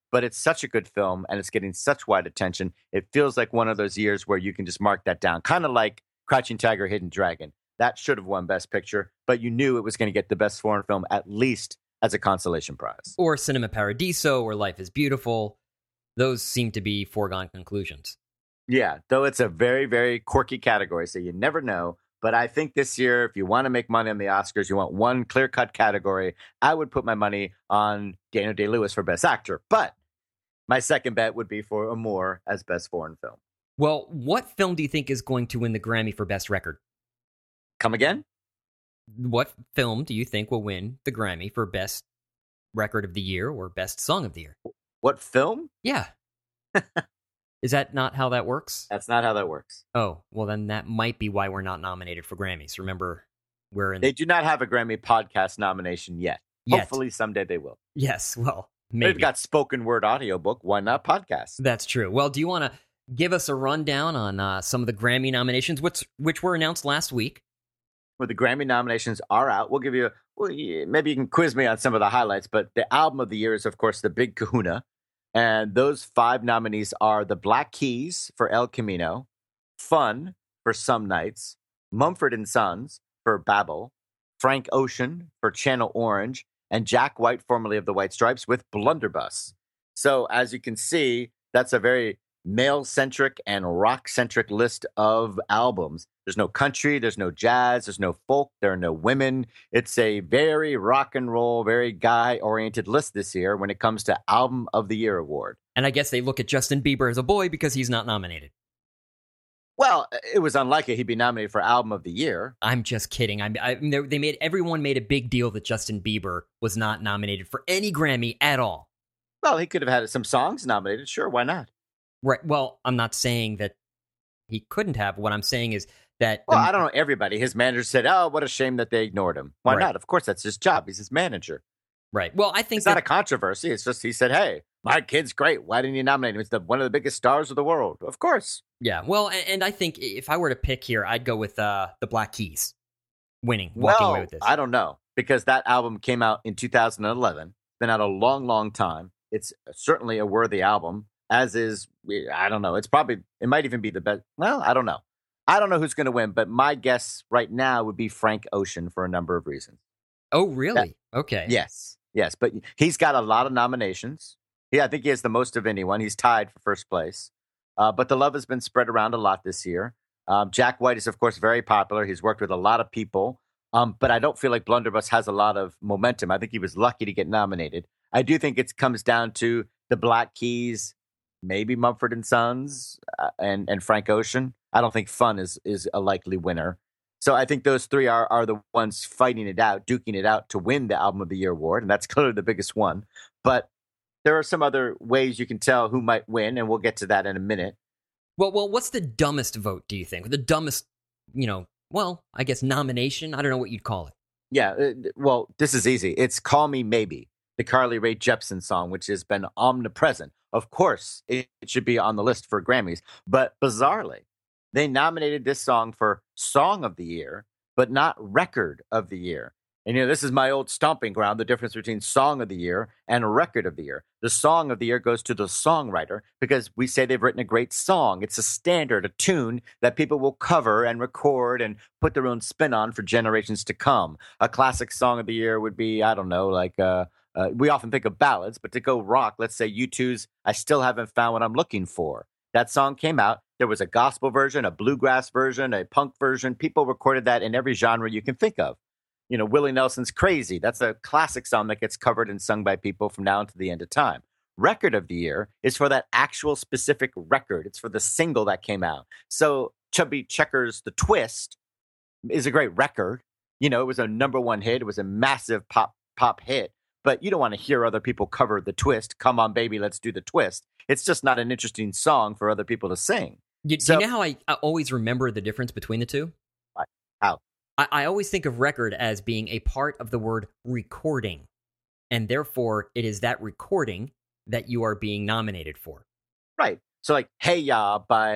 but it's such a good film and it's getting such wide attention. It feels like one of those years where you can just mark that down, kind of like Crouching Tiger, Hidden Dragon. That should have won Best Picture, but you knew it was going to get the Best Foreign Film at least as a consolation prize. Or Cinema Paradiso or Life is Beautiful. Those seem to be foregone conclusions. Yeah, though it's a very, very quirky category, so you never know. But I think this year, if you want to make money on the Oscars, you want one clear-cut category, I would put my money on Daniel Day-Lewis for Best Actor. But my second bet would be for Amour as Best Foreign Film. Well, what film do you think is going to win the Grammy for Best Record? Come again? What film do you think will win the Grammy for Best Record of the Year or Best Song of the Year? What film? Yeah. Is that not how that works? That's not how that works. Oh, well, then that might be why we're not nominated for Grammys. Remember, we're in... They do not have a Grammy podcast nomination yet. Yet. Hopefully someday they will. Yes, well, maybe. They've got spoken word audiobook. Why not podcast? That's true. Well, do you want to give us a rundown on uh, some of the Grammy nominations, which, which were announced last week? Well, the Grammy nominations are out. We'll give you... Well, maybe you can quiz me on some of the highlights, but the album of the year is, of course, The Big Kahuna. And those five nominees are The Black Keys for El Camino, Fun for Some Nights, Mumford and Sons for Babel, Frank Ocean for Channel Orange, and Jack White, formerly of the White Stripes, with Blunderbuss. So as you can see, that's a very male-centric and rock-centric list of albums. There's no country, there's no jazz, there's no folk, there are no women. It's a very rock and roll, very guy-oriented list this year when it comes to Album of the Year award. And I guess they look at Justin Bieber as a boy because he's not nominated. Well, it was unlikely he'd be nominated for Album of the Year. I'm just kidding. I, I they made everyone made a big deal that Justin Bieber was not nominated for any Grammy at all. Well, he could have had some songs nominated. Sure, why not? Right. Well, I'm not saying that he couldn't have. What I'm saying is that... Well, the, I don't know everybody. His manager said, oh, what a shame that they ignored him. Why right. not? Of course, that's his job. He's his manager. Right. Well, I think it's that, not a controversy. It's just he said, hey, my kid's great. Why didn't you nominate him? He's the, one of the biggest stars of the world. Of course. Yeah. Well, and, and I think if I were to pick here, I'd go with uh, the Black Keys winning, walking well, away with this. I don't know, because that album came out in two thousand eleven. It's been out a long, long time. It's certainly a worthy album. As is, I don't know, it's probably, it might even be the best. Well, I don't know. I don't know who's going to win, but my guess right now would be Frank Ocean for a number of reasons. Oh, really? That, okay. Yes, yes. But he's got a lot of nominations. Yeah, I think he has the most of anyone. He's tied for first place. Uh, but the love has been spread around a lot this year. Um, Jack White is, of course, very popular. He's worked with a lot of people. Um, but I don't feel like Blunderbuss has a lot of momentum. I think he was lucky to get nominated. I do think it comes down to the Black Keys, maybe Mumford and Sons, uh, and and Frank Ocean. I don't think Fun is is a likely winner. So I think those three are are the ones fighting it out, duking it out to win the Album of the Year award, and that's clearly the biggest one. But there are some other ways you can tell who might win, and we'll get to that in a minute. Well, well, what's the dumbest vote, do you think? The dumbest, you know, well, I guess nomination? I don't know what you'd call it. Yeah, uh, well, this is easy. It's Call Me Maybe, the Carly Rae Jepsen song, which has been omnipresent. Of course, it should be on the list for Grammys. But bizarrely, they nominated this song for Song of the Year, but not Record of the Year. And, you know, this is my old stomping ground, the difference between Song of the Year and Record of the Year. The Song of the Year goes to the songwriter because we say they've written a great song. It's a standard, a tune that people will cover and record and put their own spin on for generations to come. A classic Song of the Year would be, I don't know, like... Uh, Uh, we often think of ballads, but to go rock, let's say U two's I Still Haven't Found What I'm Looking For. That song came out. There was a gospel version, a bluegrass version, a punk version. People recorded that in every genre you can think of. You know, Willie Nelson's Crazy. That's a classic song that gets covered and sung by people from now until the end of time. Record of the Year is for that actual specific record. It's for the single that came out. So Chubby Checker's The Twist is a great record. You know, it was a number one hit. It was a massive pop pop hit. But you don't want to hear other people cover The Twist. Come on, baby, let's do The Twist. It's just not an interesting song for other people to sing. You, so, do you know how I, I always remember the difference between the two? How? I, I always think of record as being a part of the word recording. And therefore, it is that recording that you are being nominated for. Right. So like Hey Ya by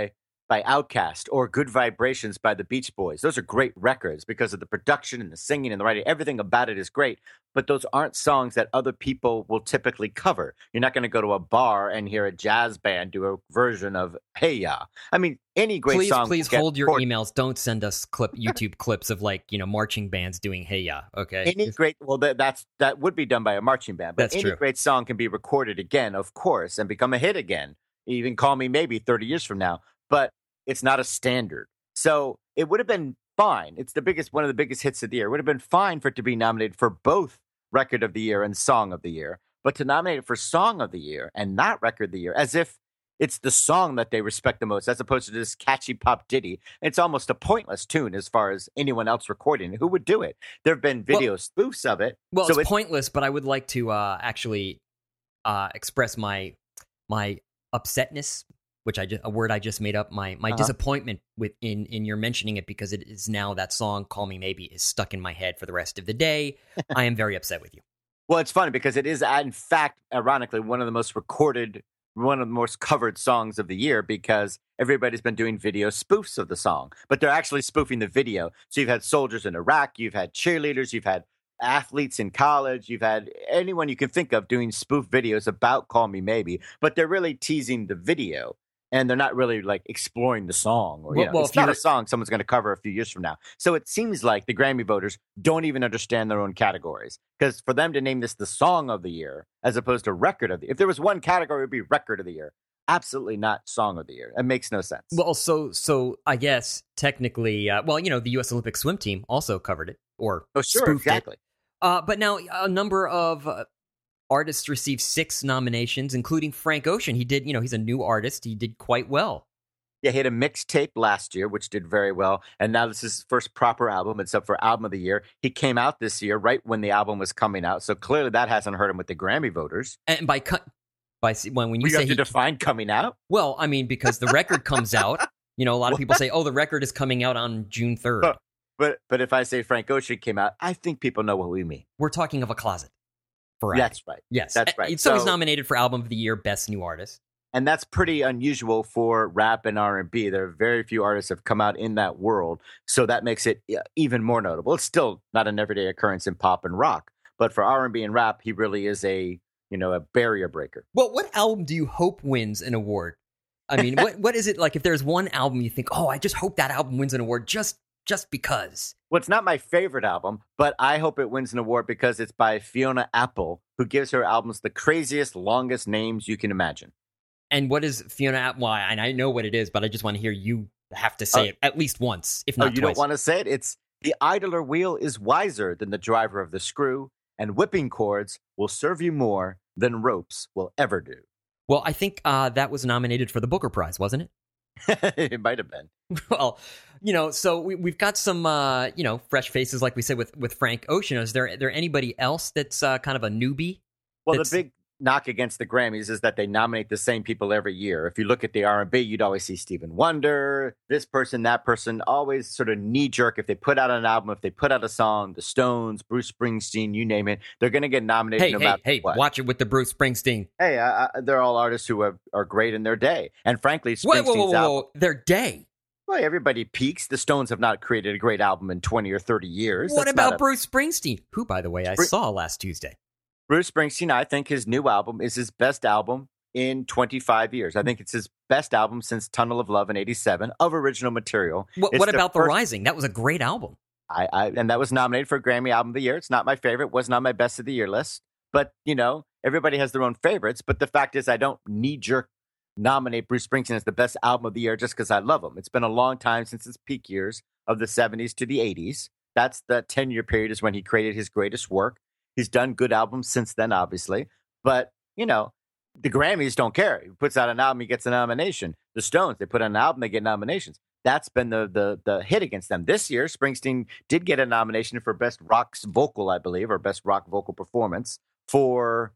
by Outkast or Good Vibrations by the Beach Boys. Those are great records because of the production and the singing and the writing. Everything about it is great, but those aren't songs that other people will typically cover. You're not going to go to a bar and hear a jazz band do a version of Hey Ya. I mean, any great please, song. Please hold your recorded. emails. Don't send us clip YouTube clips of like, you know, marching bands doing Hey Ya, okay? Any if, great, well, that, that's that would be done by a marching band, but that's any true. great song can be recorded again, of course, and become a hit again. Even Call Me Maybe thirty years from now, but it's not a standard. So it would have been fine. It's the biggest, one of the biggest hits of the year. It would have been fine for it to be nominated for both Record of the Year and Song of the Year, but to nominate it for Song of the Year and not Record of the Year, as if it's the song that they respect the most, as opposed to this catchy pop ditty. It's almost a pointless tune as far as anyone else recording it. Who would do it? There have been video well, spoofs of it. Well, so it's, it's pointless, but I would like to uh, actually uh, express my my upsetness, which I just, a word I just made up, my my uh-huh. disappointment with in in your mentioning it, because it is now that song "Call Me Maybe" is stuck in my head for the rest of the day. I am very upset with you. Well, it's funny because it is, in fact, ironically, one of the most recorded, one of the most covered songs of the year, because everybody's been doing video spoofs of the song, but they're actually spoofing the video. So you've had soldiers in Iraq, you've had cheerleaders, you've had athletes in college, you've had anyone you can think of doing spoof videos about Call Me Maybe, but they're really teasing the video. And they're not really like exploring the song. Or, you well, know, well, it's not a song someone's going to cover a few years from now. So it seems like the Grammy voters don't even understand their own categories. Because for them to name this the Song of the Year as opposed to Record of the Year, if there was one category, it would be Record of the Year. Absolutely not Song of the Year. It makes no sense. Well, so so I guess technically, uh, well, you know, the U S Olympic swim team also covered it or oh, sure, spoofed exactly. it. Uh, but now a number of uh, artists received six nominations, including Frank Ocean. He did, you know, he's a new artist. He did quite well. Yeah, he had a mixtape last year, which did very well. And now this is his first proper album. It's up for Album of the Year. He came out this year right when the album was coming out. So clearly that hasn't hurt him with the Grammy voters. And by cut, by when, when you we say have to he, define coming out? Well, I mean, because the record comes out, you know, a lot of people say, oh, the record is coming out on June third. But, but, but if I say Frank Ocean came out, I think people know what we mean. We're talking of a closet. For That's right. Yes. That's right. So, so he's so nominated for Album of the Year, Best New Artist. And that's pretty unusual for rap and R and B. There are very few artists that have come out in that world, so that makes it even more notable. It's still not an everyday occurrence in pop and rock, but for R and B and rap, he really is a, you know, a barrier breaker. Well, what album do you hope wins an award? I mean, what what is it like if there's one album you think, oh, I just hope that album wins an award just just because? Well, it's not my favorite album, but I hope it wins an award because it's by Fiona Apple, who gives her albums the craziest, longest names you can imagine. And what is Fiona Apple? Well, and I know what it is, but I just want to hear you have to say uh, it at least once, if not oh, you twice. don't want to say it? It's the idler wheel is wiser than the driver of the screw, and whipping cords will serve you more than ropes will ever do. Well, I think uh, that was nominated for the Booker Prize, wasn't it? It might have been. Well, you know, so we, we've got some, uh, you know, fresh faces, like we said with, with Frank Ocean. Is there, there anybody else that's uh, kind of a newbie? Well, the big knock against the Grammys is that they nominate the same people every year. If you look at the R and B, you'd always see Stephen Wonder, this person, that person, always sort of knee-jerk. If they put out an album, if they put out a song, the Stones, Bruce Springsteen, you name it, they're going to get nominated hey, no hey, matter hey, what. Watch it with the Bruce Springsteen. Hey, uh, they're all artists who are, are great in their day. And frankly, Springsteen's whoa, whoa, whoa, whoa. album... Their day? Well, everybody peaks. The Stones have not created a great album in twenty or thirty years. What That's about a... Bruce Springsteen, who, by the way, I Spring... saw last Tuesday? Bruce Springsteen, I think his new album is his best album in twenty-five years. I think it's his best album since Tunnel of Love in eighty-seven of original material. What, what about The first... Rising? That was a great album. I, I and that was nominated for Grammy Album of the Year. It's not my favorite. Was not my best of the year list. But, you know, everybody has their own favorites. But the fact is I don't knee-jerk nominate Bruce Springsteen as the best album of the year just because I love him. It's been a long time since his peak years of the seventies to the eighties. That's the ten-year period is when he created his greatest work. He's done good albums since then, obviously. But, you know, the Grammys don't care. He puts out an album, he gets a nomination. The Stones, they put out an album, they get nominations. That's been the the the hit against them. This year, Springsteen did get a nomination for Best Rock Vocal, I believe, or Best Rock Vocal Performance for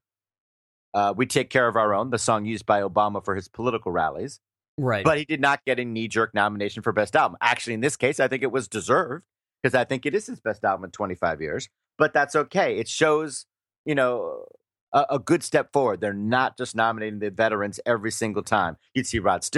uh, We Take Care of Our Own, the song used by Obama for his political rallies. Right. But he did not get a knee-jerk nomination for Best Album. Actually, in this case, I think it was deserved because I think it is his best album in twenty-five years. But that's okay. It shows, you know, a, a good step forward. They're not just nominating the veterans every single time. You'd see Rod Stewart,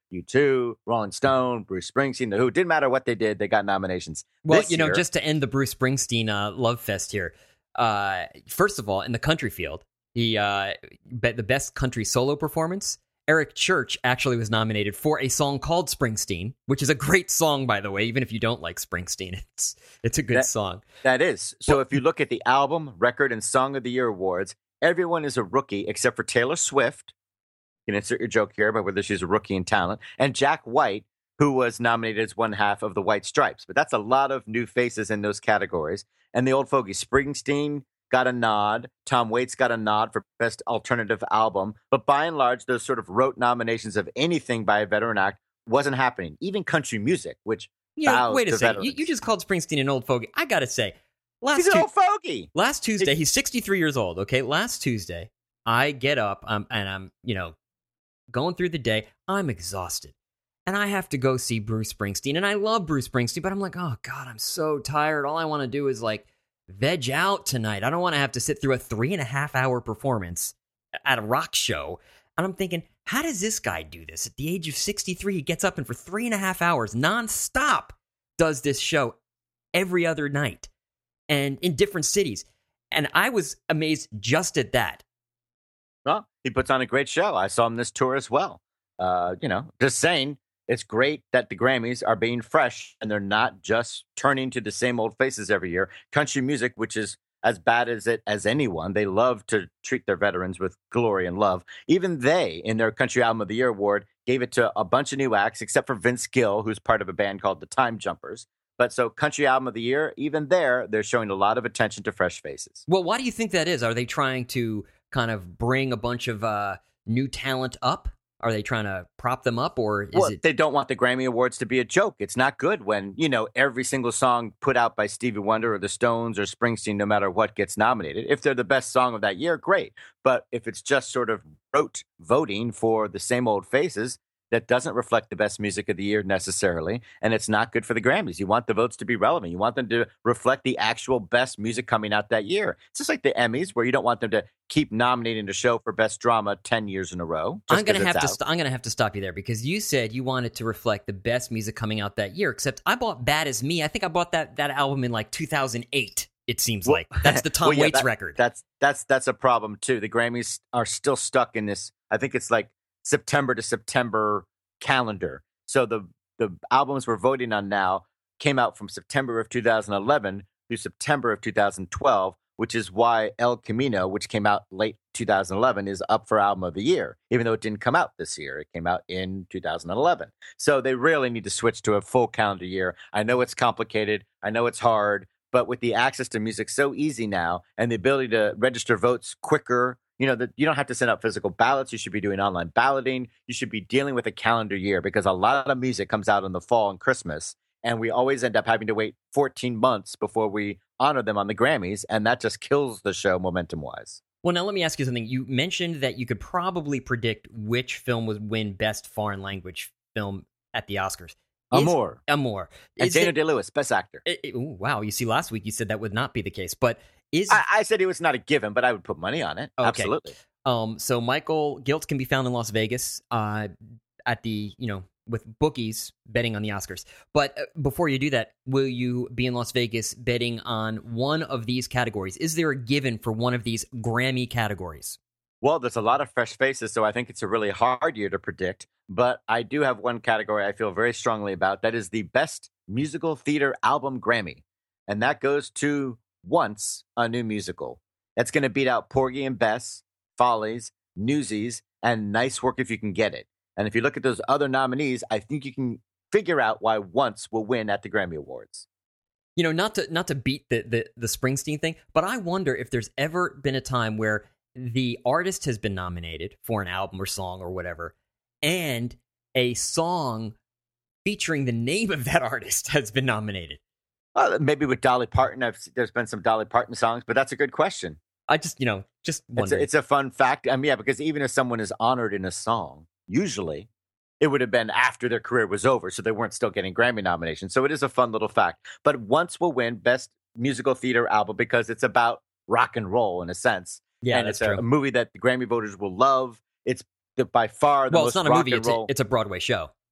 U two, Rolling Stone, Bruce Springsteen, The Who. Didn't matter what they did, they got nominations. Well, This you know, year- just to end the Bruce Springsteen uh, love fest here. Uh, first of all, in the country field, he uh, bet the best country solo performance. Eric Church actually was nominated for a song called Springsteen, which is a great song, by the way. Even if you don't like Springsteen, it's it's a good That- song. That is. So if you look at the album, record, and song of the year awards, everyone is a rookie except for Taylor Swift. You can insert your joke here about whether she's a rookie in talent. And Jack White, who was nominated as one half of the White Stripes. But that's a lot of new faces in those categories. And the old fogey Springsteen got a nod. Tom Waits got a nod for Best Alternative Album. But by and large, those sort of rote nominations of anything by a veteran act wasn't happening. Even country music, which You know, bows wait a to second. You, veterans. you just called Springsteen an old fogey. I gotta say, last He's an Tu- old fogey. last Tuesday, he's sixty-three years old. Okay, last Tuesday, I get up um, and I'm, you know, going through the day. I'm exhausted, and I have to go see Bruce Springsteen. And I love Bruce Springsteen, but I'm like, oh God, I'm so tired. All I want to do is like veg out tonight. I don't want to have to sit through a three and a half hour performance at a rock show. And I'm thinking, how does this guy do this? At the age of sixty-three, he gets up and for three and a half hours nonstop does this show every other night and in different cities. And I was amazed just at that. Well, he puts on a great show. I saw him this tour as well. Uh, you know, just saying, it's great that the Grammys are being fresh and they're not just turning to the same old faces every year. Country music, which is as bad as it as anyone, they love to treat their veterans with glory and love. Even they, in their Country Album of the Year award, gave it to a bunch of new acts, except for Vince Gill, who's part of a band called the Time Jumpers. But so Country Album of the Year, even there, they're showing a lot of attention to fresh faces. Well, why do you think that is? Are they trying to kind of bring a bunch of uh, new talent up? Are they trying to prop them up, or is well, it? They don't want the Grammy Awards to be a joke. It's not good when, you know, every single song put out by Stevie Wonder or the Stones or Springsteen, no matter what, gets nominated. If they're the best song of that year, great. But if it's just sort of rote voting for the same old faces, that doesn't reflect the best music of the year necessarily, and it's not good for the Grammys. You want the votes to be relevant. You want them to reflect the actual best music coming out that year. It's just like the Emmys, where you don't want them to keep nominating the show for best drama ten years in a row. I'm gonna have to. St- I'm gonna have to stop you there because you said you wanted to reflect the best music coming out that year. Except I bought "Bad as Me." I think I bought that that album in like two thousand eight. It seems Well, like that's the Tom well, yeah, Waits that- record. That's that's that's a problem too. The Grammys are still stuck in this. I think it's like September to September calendar. So the the albums we're voting on now came out from September of two thousand eleven through September of two thousand twelve, which is why El Camino, which came out late two thousand eleven, is up for Album of the Year, even though it didn't come out this year. It came out in two thousand eleven. So they really need to switch to a full calendar year. I know it's complicated. I know it's hard. But with the access to music so easy now and the ability to register votes quicker, you know, that you don't have to send out physical ballots. You should be doing online balloting. You should be dealing with a calendar year because a lot of music comes out in the fall and Christmas. And we always end up having to wait fourteen months before we honor them on the Grammys. And that just kills the show momentum wise. Well, now let me ask you something. You mentioned that you could probably predict which film would win Best Foreign Language Film at the Oscars. Is- Amor. Amor. And Is Daniel it- Day-Lewis, Best Actor. it- it- ooh, wow, you see, last week you said that would not be the case, but is I, I said it was not a given, but I would put money on it. Okay. Absolutely. um so Michael Gilt can be found in Las Vegas uh at the you know with bookies betting on the Oscars. But uh, before you do that, will you be in Las Vegas betting on one of these categories? Is there a given for one of these Grammy categories? Well, there's a lot of fresh faces, so I think it's a really hard year to predict. But I do have one category I feel very strongly about. That is the Best Musical Theater Album Grammy. And that goes to Once, a New Musical. That's going to beat out Porgy and Bess, Follies, Newsies, and Nice Work If You Can Get It. And if you look at those other nominees, I think you can figure out why Once will win at the Grammy Awards. You know, not to not to beat the, the the Springsteen thing, but I wonder if there's ever been a time where the artist has been nominated for an album or song or whatever, and a song featuring the name of that artist has been nominated. Uh, maybe with Dolly Parton, I've, there's been some Dolly Parton songs, but that's a good question. I just, you know, just It's wondering. a, it's a fun fact. I mean, yeah, because even if someone is honored in a song, usually it would have been after their career was over, so they weren't still getting Grammy nominations. So it is a fun little fact. But Once will win Best Musical Theater Album because it's about rock and roll in a sense. yeah, and that's it's a, true. a movie that the Grammy voters will love. It's the, by far the Well, most it's not a rock movie; and it's a, roll. it's a Broadway show.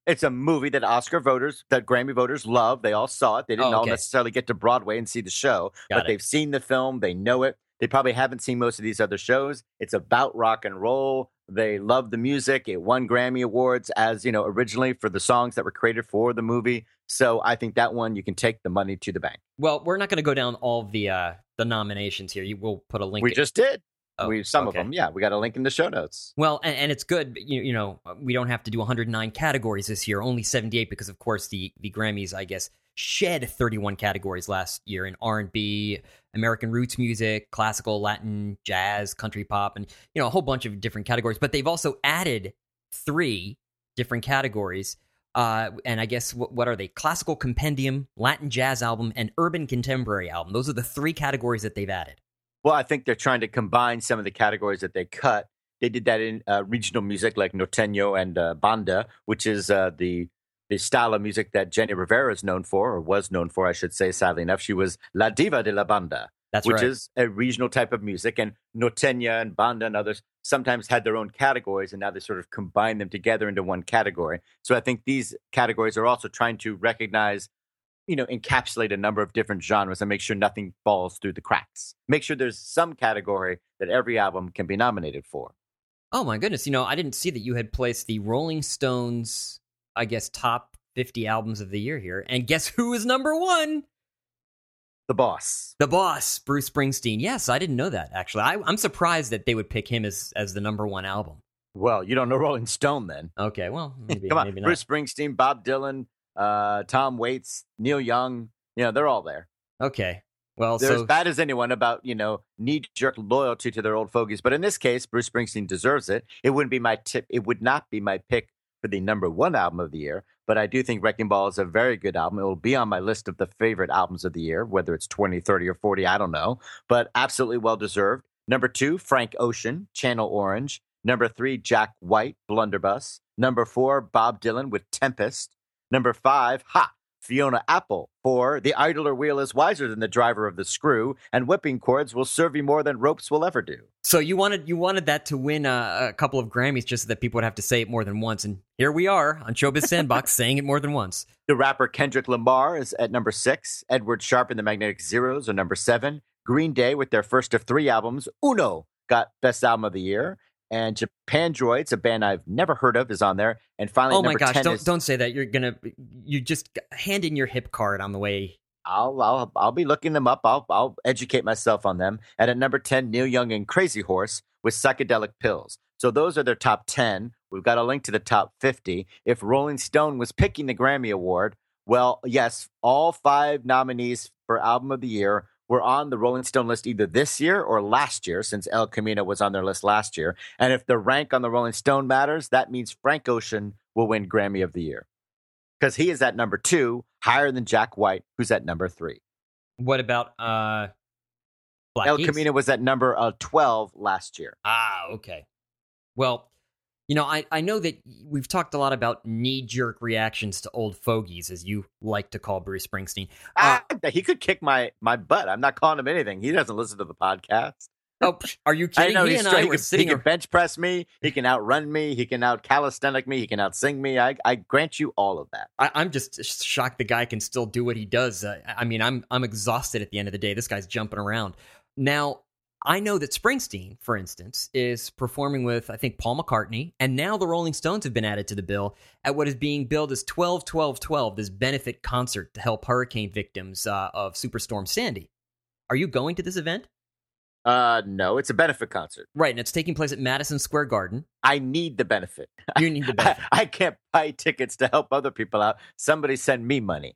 It's a movie that Oscar voters, that Grammy voters love. They all saw it. They didn't Oh, all okay. necessarily get to Broadway and see the show, Got but it. they've seen the film. They know it. They probably haven't seen most of these other shows. It's about rock and roll. They love the music. It won Grammy Awards as, you know, originally for the songs that were created for the movie. So I think that one, you can take the money to the bank. Well, we're not going to go down all of the uh, the nominations here. You will put a link. We just did. Oh, we some okay. of them. Yeah, we got a link in the show notes. Well, and, and it's good. You, you know, we don't have to do one hundred nine categories this year, only seventy-eight, because, of course, the, the Grammys, I guess, shed thirty-one categories last year in R and B, American roots music, classical, Latin, jazz, country pop, and, you know, a whole bunch of different categories. But they've also added three different categories. Uh, and I guess, what, what are they? Classical compendium, Latin jazz album, and urban contemporary album. Those are the three categories that they've added. Well, I think they're trying to combine some of the categories that they cut. They did that in uh, regional music like norteño and uh, banda, which is uh, the the style of music that Jenny Rivera is known for, or was known for, I should say, sadly enough. She was La Diva de la Banda, That's which right. is a regional type of music. And norteña and banda and others sometimes had their own categories, and now they sort of combine them together into one category. So I think these categories are also trying to recognize, you know, encapsulate a number of different genres and make sure nothing falls through the cracks. Make sure there's some category that every album can be nominated for. Oh, my goodness. You know, I didn't see that you had placed the Rolling Stones, I guess, top fifty albums of the year here. And guess who is number one? The Boss. The Boss, Bruce Springsteen. Yes, I didn't know that, actually. I, I'm surprised that they would pick him as, as the number one album. Well, you don't know Rolling Stone then. Okay, well, maybe, Come on, maybe not. Bruce Springsteen, Bob Dylan, uh, Tom Waits, Neil Young, you know, they're all there. Okay. Well, They're so as bad as anyone about, you know, knee-jerk loyalty to their old fogies. But in this case, Bruce Springsteen deserves it. It wouldn't be my tip. It would not be my pick for the number one album of the year. But I do think Wrecking Ball is a very good album. It will be on my list of the favorite albums of the year, whether it's twenty, thirty, or forty, I don't know. But absolutely well-deserved. Number two, Frank Ocean, Channel Orange. Number three, Jack White, Blunderbuss. Number four, Bob Dylan with Tempest. Number five, ha, Fiona Apple for The Idler Wheel is Wiser Than the Driver of the Screw, and Whipping Cords Will Serve You More Than Ropes Will Ever Do. so you wanted you wanted that to win a, a couple of Grammys just so that people would have to say it more than once. And here we are on Showbiz Sandbox saying it more than once. The rapper Kendrick Lamar is at number six. Edward Sharpe and the Magnetic Zeros are number seven. Green Day, with their first of three albums, Uno, got Best Album of the Year. And Japan Droids, a band I've never heard of, is on there. And finally, Oh my number gosh! ten Don't is, don't say that. You're gonna you just hand in your hip card on the way. I'll, I'll I'll be looking them up. I'll I'll educate myself on them. And at number ten, Neil Young and Crazy Horse with Psychedelic Pills. So those are their top ten. We've got a link to the top fifty. If Rolling Stone was picking the Grammy Award, well, yes, all five nominees for Album of the Year were on the Rolling Stone list either this year or last year, since El Camino was on their list last year. And if the rank on the Rolling Stone matters, that means Frank Ocean will win Grammy of the Year, because he is at number two, higher than Jack White, who's at number three. What about uh, Black El Keys? Camino was at number uh, twelve last year. Ah, okay. Well, you know, I, I know that we've talked a lot about knee-jerk reactions to old fogies, as you like to call Bruce Springsteen. Uh, Ah, he could kick my, my butt. I'm not calling him anything. He doesn't listen to the podcast. oh, psh, are you I kidding? know he he's and straight. I He were can, sitting he can ar- bench press me. He can outrun me. He can out calisthenic me. He can outsing me. I, I grant you all of that. I, I'm just shocked the guy can still do what he does. Uh, I mean, I'm I'm exhausted at the end of the day. This guy's jumping around. Now, I know that Springsteen, for instance, is performing with, I think, Paul McCartney, and now the Rolling Stones have been added to the bill at what is being billed as twelve twelve twelve, this benefit concert to help hurricane victims uh, of Superstorm Sandy. Are you going to this event? Uh, no, it's a benefit concert. Right, and it's taking place at Madison Square Garden. I need the benefit. You need the benefit. I, I can't buy tickets to help other people out. Somebody send me money.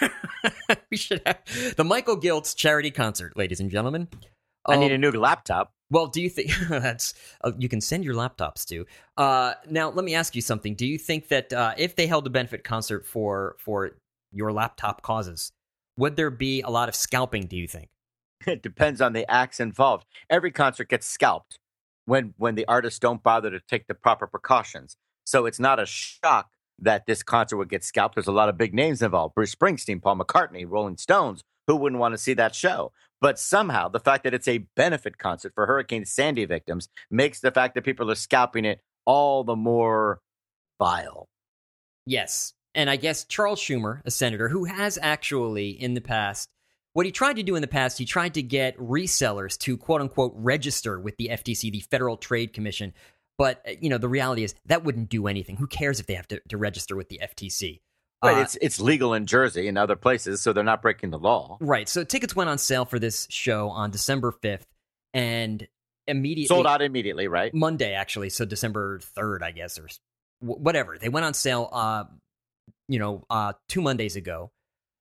We should have the Michael Giltz charity concert, ladies and gentlemen. I need Um, a new laptop. Well, do you think that's uh, you can send your laptops to? Uh, now, let me ask you something. Do you think that uh, if they held a benefit concert for for your laptop causes, would there be a lot of scalping? Do you think? It depends on the acts involved. Every concert gets scalped when when the artists don't bother to take the proper precautions. So it's not a shock that this concert would get scalped. There's a lot of big names involved: Bruce Springsteen, Paul McCartney, Rolling Stones. Who wouldn't want to see that show? But somehow the fact that it's a benefit concert for Hurricane Sandy victims makes the fact that people are scalping it all the more vile. Yes. And I guess Charles Schumer, a senator who has actually in the past, what he tried to do in the past, he tried to get resellers to quote unquote register with the F T C, the Federal Trade Commission. But, you know, the reality is that wouldn't do anything. Who cares if they have to, to register with the F T C? Right, Uh, it's it's legal in Jersey and other places, so they're not breaking the law. right. So tickets went on sale for this show on December fifth and immediately Sold out immediately, right? Monday, actually. So December third, I guess, or whatever. They went on sale, uh, you know, uh, two Mondays ago.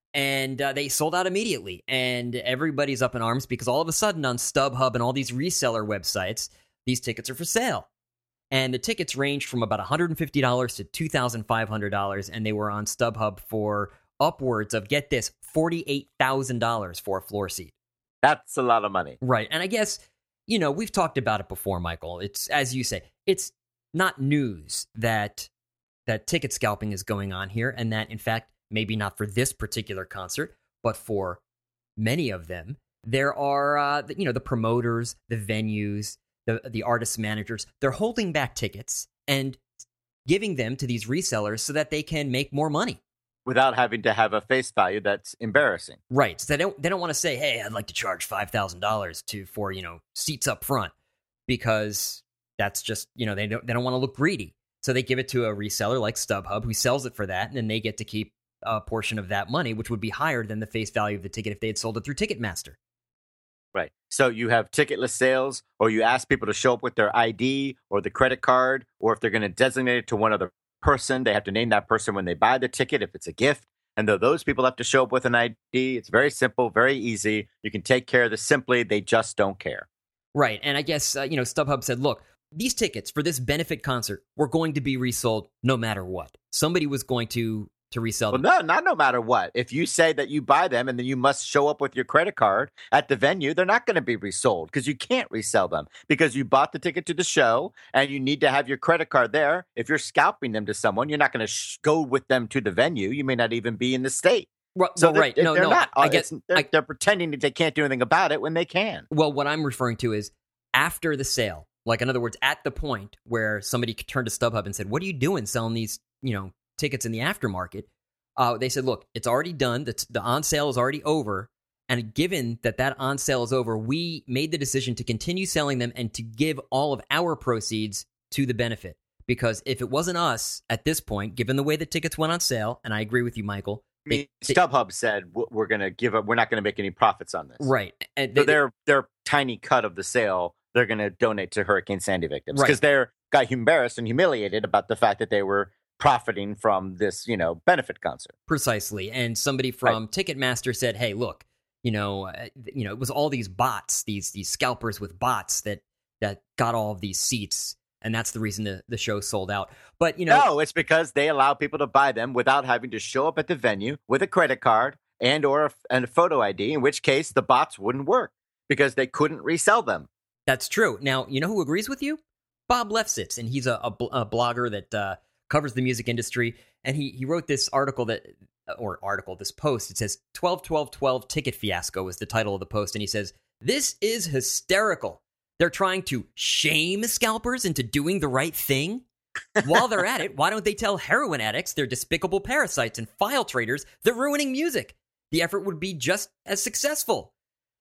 And uh, they sold out immediately. And everybody's up in arms because all of a sudden on StubHub and all these reseller websites, these tickets are for sale. And the tickets ranged from about one hundred fifty dollars to two thousand five hundred dollars. And they were on StubHub for upwards of, get this, forty-eight thousand dollars for a floor seat. That's a lot of money. Right. And I guess, you know, we've talked about it before, Michael. It's, as you say, it's not news that that ticket scalping is going on here. And that, in fact, maybe not for this particular concert, but for many of them, there are, uh, you know, the promoters, the venues, the the artist managers. They're holding back tickets and giving them to these resellers so that they can make more money without having to have a face value that's embarrassing. Right. So they don't they don't want to say, "Hey, I'd like to charge five thousand dollars to for you know seats up front," because that's just you know they don't they don't want to look greedy. So they give it to a reseller like StubHub who sells it for that, and then they get to keep a portion of that money, which would be higher than the face value of the ticket if they had sold it through Ticketmaster. Right. So you have ticketless sales, or you ask people to show up with their I D or the credit card, or if they're going to designate it to one other person, they have to name that person when they buy the ticket if it's a gift. And though those people have to show up with an I D, it's very simple, very easy. You can take care of this simply. They just don't care. Right. And I guess, uh, you know, StubHub said, look, these tickets for this benefit concert were going to be resold no matter what. Somebody was going to to resell them. Well, no, not no matter what. If you say that you buy them and then you must show up with your credit card at the venue, they're not going to be resold because you can't resell them because you bought the ticket to the show and you need to have your credit card there. If you're scalping them to someone, you're not going to sh- go with them to the venue. You may not even be in the state. Well, so well, they're, right. they're, No, they're no, not. I guess they're, I, they're pretending that they can't do anything about it when they can. Well, what I'm referring to is after the sale. Like, in other words, at the point where somebody turned to StubHub and said, what are you doing selling these, you know, tickets in the aftermarket? Uh, they said, look, it's already done. The, the on sale is already over. And given that that on sale is over, we made the decision to continue selling them and to give all of our proceeds to the benefit. Because if it wasn't us at this point, given the way the tickets went on sale, and I agree with you, Michael. I mean, they, StubHub said we're going to give up. We're not going to make any profits on this. Right. And they, so they, their their tiny cut of the sale, they're going to donate to Hurricane Sandy victims because right. they're got embarrassed and humiliated about the fact that they were profiting from this, you know, benefit concert. Precisely. And somebody from right. Ticketmaster said, hey, look, you know, uh, you know, it was all these bots, these these scalpers with bots that that got all of these seats. And that's the reason the, the show sold out. But, you know. No, it's because they allow people to buy them without having to show up at the venue with a credit card and or a, and a photo I D, in which case the bots wouldn't work because they couldn't resell them. That's true. Now, you know who agrees with you? Bob Lefsetz. And he's a, a, a blogger that uh, covers the music industry. And he, he wrote this article that, or article, this post. It says twelve twelve twelve Ticket Fiasco is the title of the post. And he says, this is hysterical. They're trying to shame scalpers into doing the right thing. While they're at it, why don't they tell heroin addicts they're despicable parasites and file traders they're ruining music? The effort would be just as successful.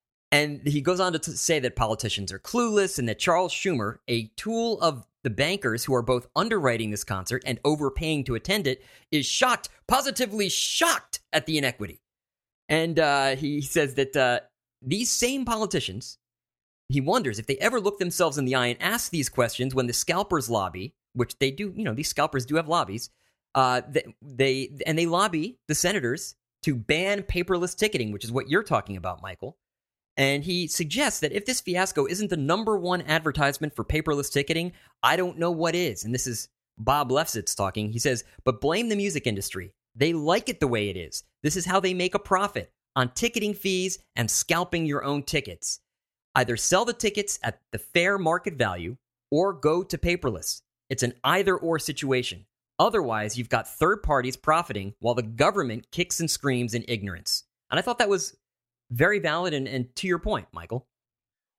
And he goes on to t- say that politicians are clueless and that Charles Schumer, a tool of the bankers who are both underwriting this concert and overpaying to attend it, is shocked, positively shocked at the inequity. And uh, he says that uh, these same politicians, he wonders if they ever look themselves in the eye and ask these questions when the scalpers lobby, which they do, you know, these scalpers do have lobbies, uh, they, they and they lobby the senators to ban paperless ticketing, which is what you're talking about, Michael. And he suggests that if this fiasco isn't the number one advertisement for paperless ticketing, I don't know what is. And this is Bob Lefsetz talking. He says, but blame the music industry. They like it the way it is. This is how they make a profit, on ticketing fees and scalping your own tickets. Either sell the tickets at the fair market value or go to paperless. It's an either-or situation. Otherwise, you've got third parties profiting while the government kicks and screams in ignorance. And I thought that was very valid and, and to your point, Michael.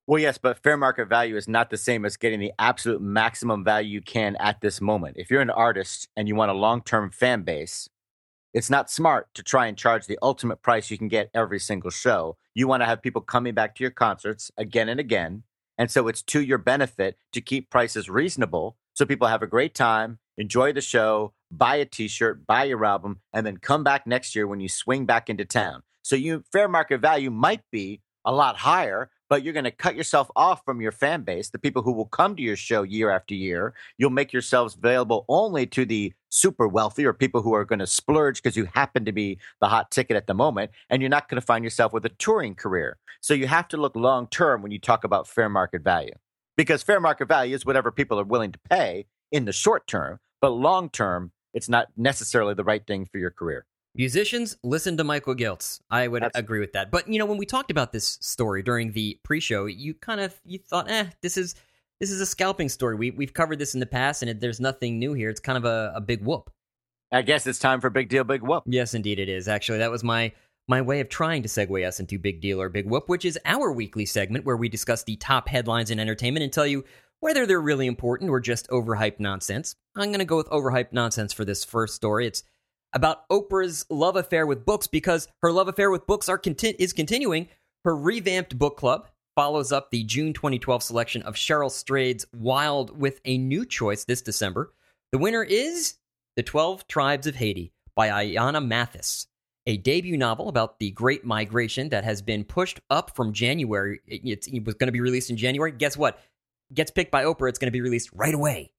Well, yes, but fair market value is not the same as getting the absolute maximum value you can at this moment. If you're an artist and you want a long-term fan base, it's not smart to try and charge the ultimate price you can get every single show. You want to have people coming back to your concerts again and again. And so it's to your benefit to keep prices reasonable so people have a great time, enjoy the show, buy a t-shirt, buy your album, and then come back next year when you swing back into town. So you fair market value might be a lot higher, but you're going to cut yourself off from your fan base, the people who will come to your show year after year. You'll make yourselves available only to the super wealthy or people who are going to splurge because you happen to be the hot ticket at the moment, and you're not going to find yourself with a touring career. So you have to look long term when you talk about fair market value, because fair market value is whatever people are willing to pay in the short term, but long term, it's not necessarily the right thing for your career. Musicians, listen to Michael Giltz. I would That's- agree with that. But, you know, when we talked about this story during the pre-show, you kind of, you thought, eh, this is this is a scalping story. We, we've covered this in the past, and it, there's nothing new here. It's kind of a, a big whoop. I guess it's time for Big Deal, Big Whoop. Yes, indeed it is. Actually, that was my, my way of trying to segue us into Big Deal or Big Whoop, which is our weekly segment where we discuss the top headlines in entertainment and tell you whether they're really important or just overhyped nonsense. I'm going to go with overhyped nonsense for this first story. It's about Oprah's love affair with books, because her love affair with books are conti- is continuing. Her revamped book club follows up the June twenty twelve selection of Cheryl Strayed's Wild with a new choice this December. The winner is The twelve Tribes of Haiti by Ayanna Mathis, a debut novel about the Great Migration that has been pushed up from January. It, it was going to be released in January. Guess what? Gets picked by Oprah. It's going to be released right away.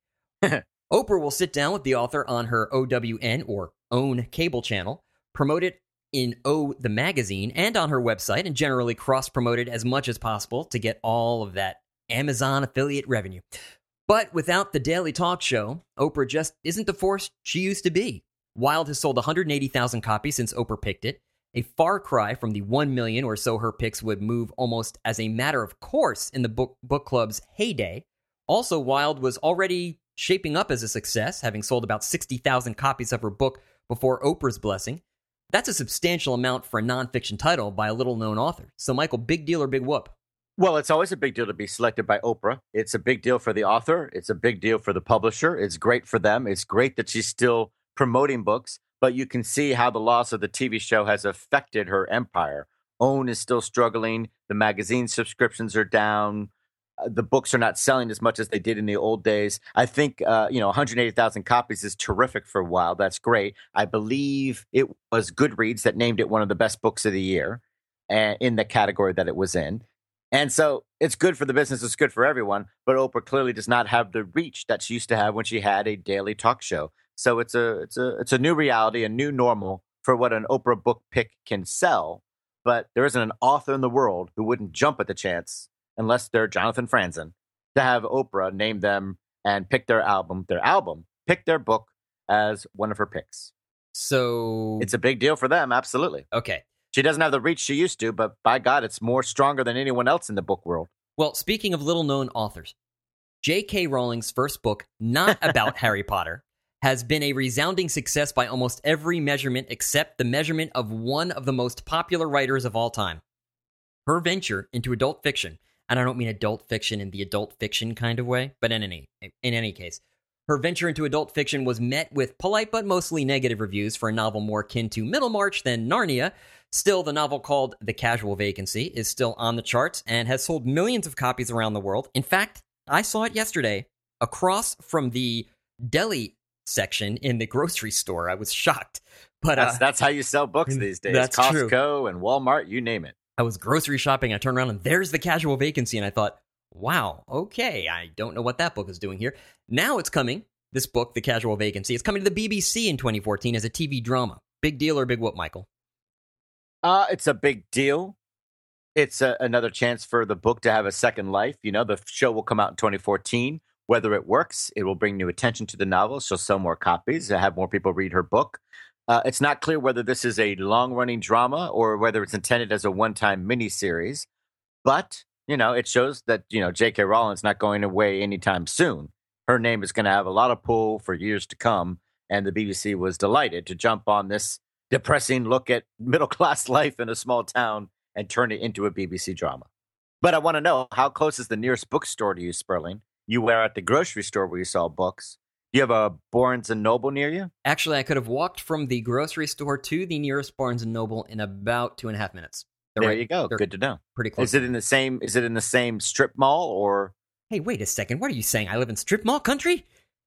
Oprah will sit down with the author on her O W N, or OWN, cable channel, promote it in O, the magazine, and on her website, and generally cross-promote it as much as possible to get all of that Amazon affiliate revenue. But without the daily talk show, Oprah just isn't the force she used to be. Wild has sold one hundred eighty thousand copies since Oprah picked it, a far cry from the one million or so her picks would move almost as a matter of course in the book, book club's heyday. Also, Wild was already shaping up as a success, having sold about sixty thousand copies of her book before Oprah's blessing. That's a substantial amount for a nonfiction title by a little-known author. So, Michael, big deal or big whoop? Well, it's always a big deal to be selected by Oprah. It's a big deal for the author. It's a big deal for the publisher. It's great for them. It's great that she's still promoting books, but you can see how the loss of the T V show has affected her empire. OWN is still struggling. The magazine subscriptions are down. Uh, the books are not selling as much as they did in the old days. I think, uh, you know, one hundred eighty thousand copies is terrific for Wild. That's great. I believe it was Goodreads that named it one of the best books of the year uh, in the category that it was in. And so it's good for the business. It's good for everyone. But Oprah clearly does not have the reach that she used to have when she had a daily talk show. So it's a it's a it's a new reality, a new normal for what an Oprah book pick can sell. But there isn't an author in the world who wouldn't jump at the chance, unless they're Jonathan Franzen, to have Oprah name them and pick their album, their album, pick their book as one of her picks. So It's a big deal for them, absolutely. okay. She doesn't have the reach she used to, but by God, it's more stronger than anyone else in the book world. Well, speaking of little-known authors, J K. Rowling's first book, not about Harry Potter, has been a resounding success by almost every measurement except the measurement of one of the most popular writers of all time. Her venture into adult fiction, and I don't mean adult fiction in the adult fiction kind of way, but in any in any case, her venture into adult fiction was met with polite but mostly negative reviews for a novel more akin to Middlemarch than Narnia. Still, the novel called The Casual Vacancy is still on the charts and has sold millions of copies around the world. In fact, I saw it yesterday across from the deli section in the grocery store. I was shocked. But That's, uh, that's how you sell books these days. that's Costco true. and Walmart, you name it. I was grocery shopping. I turned around and there's The Casual Vacancy. And I thought, wow, okay, I don't know what that book is doing here. Now it's coming, this book, The Casual Vacancy, it's coming to the B B C in twenty fourteen as a T V drama. Big deal or big whoop, Michael? Uh, it's a big deal. It's a, another chance for the book to have a second life. You know, the show will come out in twenty fourteen. Whether it works, it will bring new attention to the novel. She'll sell more copies, have more people read her book. Uh, it's not clear whether this is a long-running drama or whether it's intended as a one-time miniseries. But, you know, it shows that, you know, J K. Rowling's not going away anytime soon. Her name is going to have a lot of pull for years to come. And the B B C was delighted to jump on this depressing look at middle-class life in a small town and turn it into a B B C drama. But I want to know, how close is the nearest bookstore to you, Sperling? You were at the grocery store where you saw books. Do you have a Barnes and Noble near you? Actually, I could have walked from the grocery store to the nearest Barnes and Noble in about two and a half minutes. They're there right- you go. they're Good to know. Pretty close. Is it in the same? Is it in the same strip mall or Hey, wait a second. What are you saying? I live in strip mall country?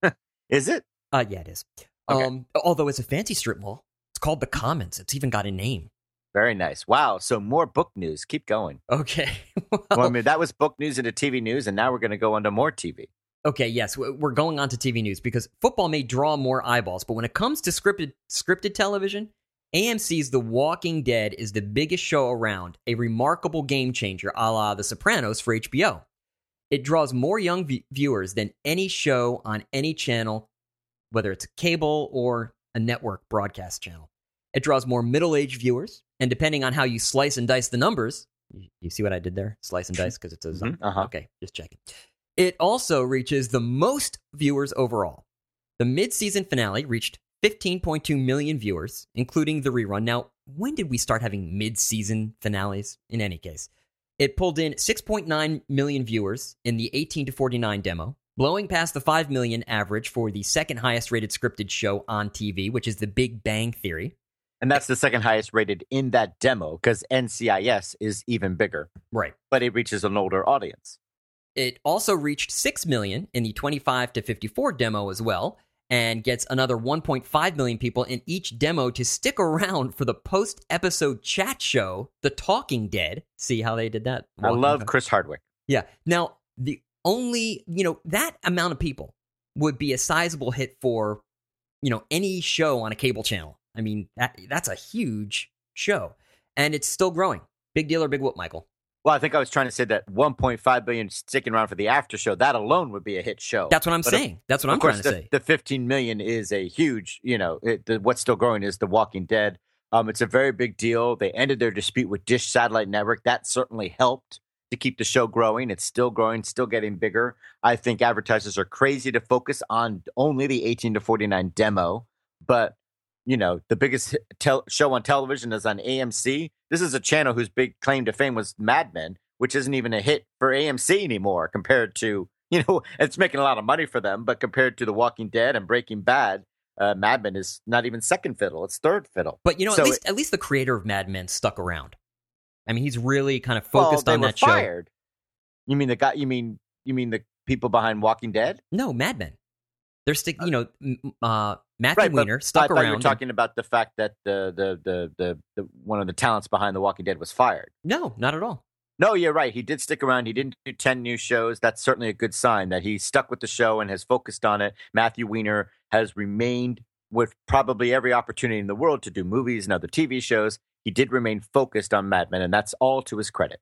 is it? Uh, yeah, it is. Okay. Um, although it's a fancy strip mall. It's called the Commons. It's even got a name. Very nice. Wow. So more book news. Keep going. Okay. Well, I mean, that was book news into T V news, and now we're going to go into more T V. Okay, yes, we're going on to T V news because football may draw more eyeballs, but when it comes to scripted scripted television, A M C's The Walking Dead is the biggest show around, a remarkable game changer a la The Sopranos for H B O. It draws more young v- viewers than any show on any channel, whether it's a cable or a network broadcast channel. It draws more middle-aged viewers, and depending on how you slice and dice the numbers, you, you see what I did there? Slice and dice because it's a Mhm, uh-huh. Okay, just checking. It also reaches the most viewers overall. The mid-season finale reached fifteen point two million viewers, including the rerun. Now, when did we start having mid-season finales? In any case, it pulled in six point nine million viewers in the eighteen to forty-nine demo, blowing past the five million average for the second highest rated scripted show on T V, which is The Big Bang Theory. And that's the second highest rated in that demo because N C I S is even bigger. Right. But it reaches an older audience. It also reached six million in the twenty-five to fifty-four demo as well, and gets another one point five million people in each demo to stick around for the post-episode chat show, The Talking Dead. See how they did that? I Walking love Dead. Chris Hardwick. Yeah. Now, the only, you know, that amount of people would be a sizable hit for, you know, any show on a cable channel. I mean, that that's a huge show, and it's still growing. Big deal or big whoop, Michael? Well, I think I was trying to say that one point five billion sticking around for the after show, that alone would be a hit show. That's what I'm But saying. That's what of I'm course, trying to the, say. the fifteen million is a huge, you know, it, the, what's still growing is The Walking Dead. Um, it's a very big deal. They ended their dispute with Dish Satellite Network. That certainly helped to keep the show growing. It's still growing, still getting bigger. I think advertisers are crazy to focus on only the eighteen to forty-nine demo, but you know, the biggest tel- show on television is on A M C. This is a channel whose big claim to fame was Mad Men, which isn't even a hit for A M C anymore compared to, you know, it's making a lot of money for them, but compared to The Walking Dead and Breaking Bad, uh, Mad Men is not even second fiddle. It's third fiddle. But, you know, So at least it- at least the creator of Mad Men stuck around. I mean, he's really kind of Well, focused they on were that show. fired. You mean the guy, you mean, you mean the people behind Walking Dead? No, Mad Men. They're stick, you know, m- uh, Matthew Right, but Weiner stuck I thought around. you were and- talking about the fact that the, the, the, the, the, one of the talents behind The Walking Dead was fired. No, not at all. No, you're right. He did stick around. He didn't do ten new shows. That's certainly a good sign that he stuck with the show and has focused on it. Matthew Weiner has remained with probably every opportunity in the world to do movies and other T V shows. He did remain focused on Mad Men, and that's all to his credit.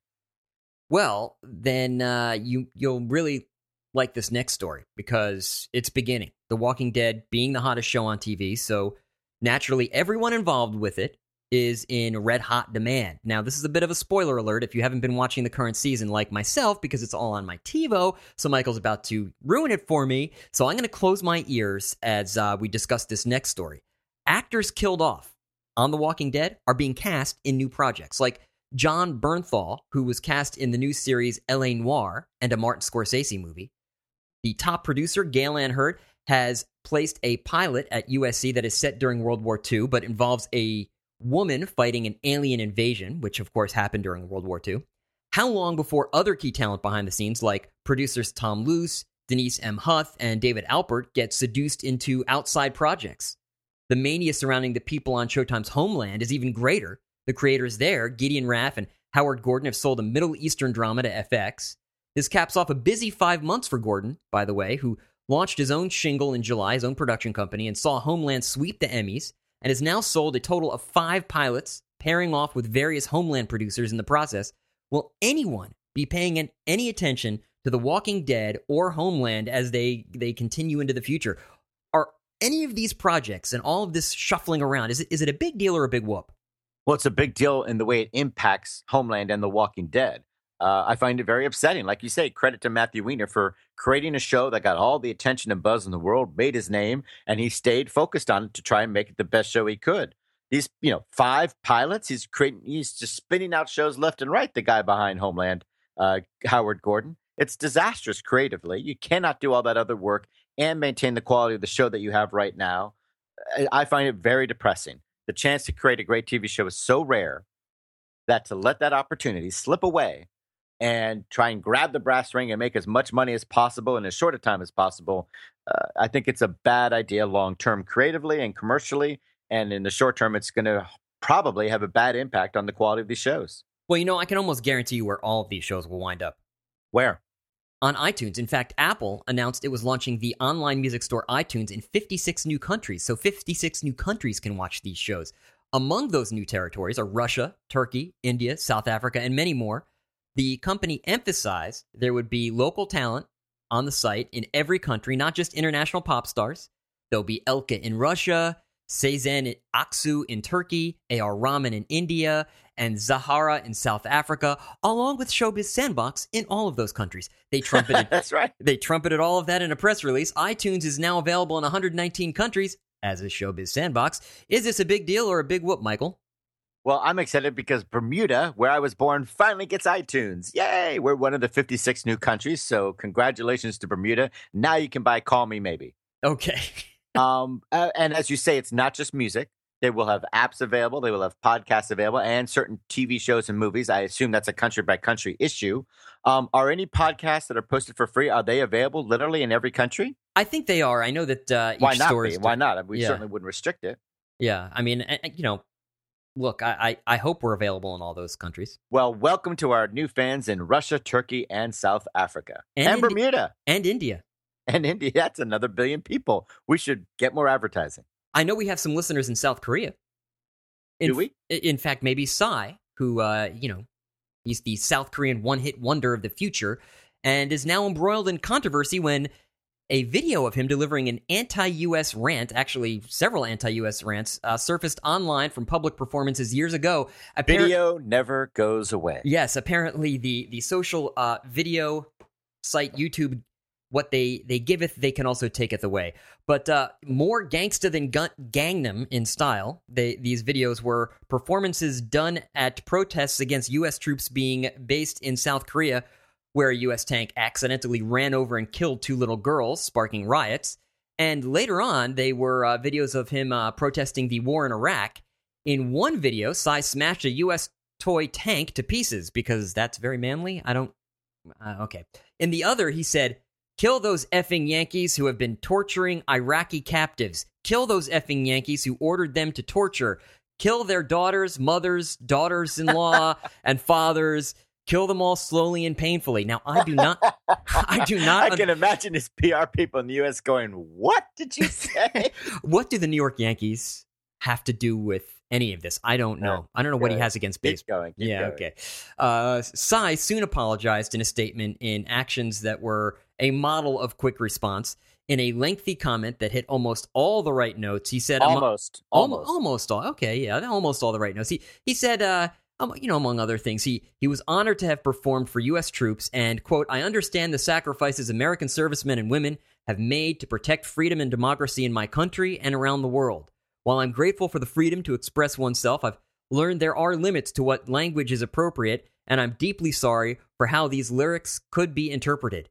Well, then uh, you you'll really like this next story because it's beginning. The Walking Dead being the hottest show on T V, so naturally everyone involved with it is in red hot demand. Now, this is a bit of a spoiler alert if you haven't been watching the current season like myself because it's all on my TiVo, so Michael's about to ruin it for me. So I'm going to close my ears as uh, we discuss this next story. Actors killed off on The Walking Dead are being cast in new projects, like John Bernthal, who was cast in the new series L A. Noire and a Martin Scorsese movie. The top producer, Gail Ann Hurd, has placed a pilot at U S C that is set during World War Two, but involves a woman fighting an alien invasion, which of course happened during World War Two. How long before other key talent behind the scenes, like producers Tom Luce, Denise M. Huth, and David Alpert, get seduced into outside projects? The mania surrounding the people on Showtime's Homeland is even greater. The creators there, Gideon Raff and Howard Gordon, have sold a Middle Eastern drama to F X. This caps off a busy five months for Gordon, by the way, who launched his own shingle in July, his own production company, and saw Homeland sweep the Emmys, and has now sold a total of five pilots, pairing off with various Homeland producers in the process. Will anyone be paying an, any attention to The Walking Dead or Homeland as they, they continue into the future? Are any of these projects and all of this shuffling around, is it, is it a big deal or a big whoop? Well, it's a big deal in the way it impacts Homeland and The Walking Dead. Uh, I find it very upsetting. Like you say, credit to Matthew Weiner for creating a show that got all the attention and buzz in the world, made his name, and he stayed focused on it to try and make it the best show he could. These, you know, five pilots, he's creating, he's just spinning out shows left and right, the guy behind Homeland. uh, Howard Gordon. It's disastrous creatively. You cannot do all that other work and maintain the quality of the show that you have right now. I, I find it very depressing. The chance to create a great T V show is so rare that to let that opportunity slip away and try and grab the brass ring and make as much money as possible in as short a time as possible, uh, I think it's a bad idea long-term creatively and commercially. And in the short term, it's going to probably have a bad impact on the quality of these shows. Well, you know, I can almost guarantee you where all of these shows will wind up. Where? On iTunes. In fact, Apple announced it was launching the online music store iTunes in fifty-six new countries. So fifty-six new countries can watch these shows. Among those new territories are Russia, Turkey, India, South Africa, and many more. The company emphasized there would be local talent on the site in every country, not just international pop stars. There'll be Elka in Russia, Sezen Aksu in Turkey, A R Rahman in India, and Zahara in South Africa, along with Showbiz Sandbox in all of those countries. They trumpeted That's right. They trumpeted all of that in a press release. iTunes is now available in one hundred nineteen countries, as is Showbiz Sandbox. Is this a big deal or a big whoop, Michael? Well, I'm excited because Bermuda, where I was born, finally gets iTunes. Yay! We're one of the fifty-six new countries, so congratulations to Bermuda. Now you can buy Call Me Maybe. Okay. um, uh, and as you say, it's not just music. They will have apps available. They will have podcasts available and certain T V shows and movies. I assume that's a country-by-country issue. Um, are any podcasts that are posted for free, are they available literally in every country? I think they are. I know that uh, each Why not store be? is Why not? We yeah. certainly wouldn't restrict it. Yeah, I mean, you know, look, I, I, I hope we're available in all those countries. Well, welcome to our new fans in Russia, Turkey, and South Africa. And And, Indi- Bermuda. And India. And India. That's another billion people. We should get more advertising. I know we have some listeners in South Korea. In, Do we? In fact, maybe Psy, who, uh, you know, he's the South Korean one-hit wonder of the future, and is now embroiled in controversy when a video of him delivering an anti-U S rant, actually several anti-U S rants, uh, surfaced online from public performances years ago. Appar- Video never goes away. Yes, apparently the, the social uh, video site YouTube, what they, they giveth, they can also taketh away. But uh, more gangsta than gun- Gangnam in style. They, these videos were performances done at protests against U S troops being based in South Korea, where a U S tank accidentally ran over and killed two little girls, sparking riots. And later on, they were uh, videos of him uh, protesting the war in Iraq. In one video, Psy smashed a U S toy tank to pieces, because that's very manly. I don't... Uh, okay. In the other, he said, "Kill those effing Yankees who have been torturing Iraqi captives. Kill those effing Yankees who ordered them to torture. Kill their daughters, mothers, daughters-in-law, and fathers. Kill them all slowly and painfully." Now, I do not... I do not... I can imagine his P R people in the U S going, "What did you say?" What do the New York Yankees have to do with any of this? I don't know. No. I don't know what he Good. has against Keep baseball. going. Keep Yeah, going. okay. Uh, Psy soon apologized in a statement in actions that were a model of quick response. In a lengthy comment that hit almost all the right notes, he said... Almost. Al- Almost. Almost all. Okay, yeah, almost all the right notes. He, he said... Uh, Um, you know, among other things, he, he was honored to have performed for U S troops and, quote, "I understand the sacrifices American servicemen and women have made to protect freedom and democracy in my country and around the world. While I'm grateful for the freedom to express oneself, I've learned there are limits to what language is appropriate, and I'm deeply sorry for how these lyrics could be interpreted."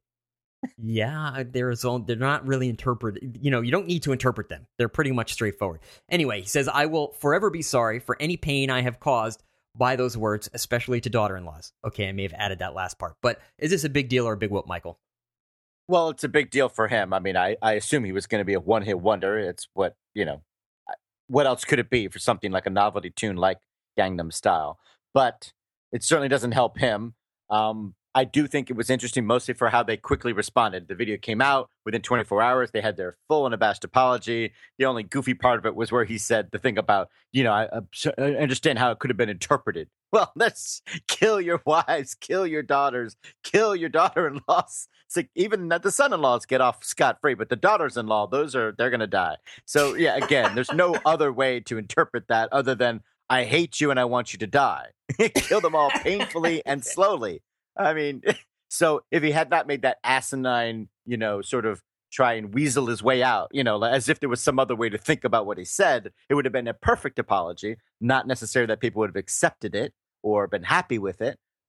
Yeah, there's all, they're not really interpreted. You know, you don't need to interpret them. They're pretty much straightforward. Anyway, he says, "I will forever be sorry for any pain I have caused by those words, especially to daughter-in-laws." Okay, I may have added that last part, but is this a big deal or a big whoop, Michael? Well, it's a big deal for him. I mean, I, I assume he was going to be a one-hit wonder. It's what, you know, what else could it be for something like a novelty tune like Gangnam Style? But it certainly doesn't help him. Um, I do think it was interesting mostly for how they quickly responded. The video came out within twenty-four hours. They had their full unabashed apology. The only goofy part of it was where he said the thing about, you know, I, I understand how it could have been interpreted. Well, let's kill your wives, kill your daughters, kill your daughter-in-laws. It's like even the son-in-laws get off scot-free, but the daughters-in-law, those are, they're going to die. So, yeah, again, there's no other way to interpret that other than, "I hate you and I want you to die." Kill them all painfully and slowly. I mean, so if he had not made that asinine, you know, sort of try and weasel his way out, you know, as if there was some other way to think about what he said, it would have been a perfect apology. Not necessarily that people would have accepted it or been happy with it,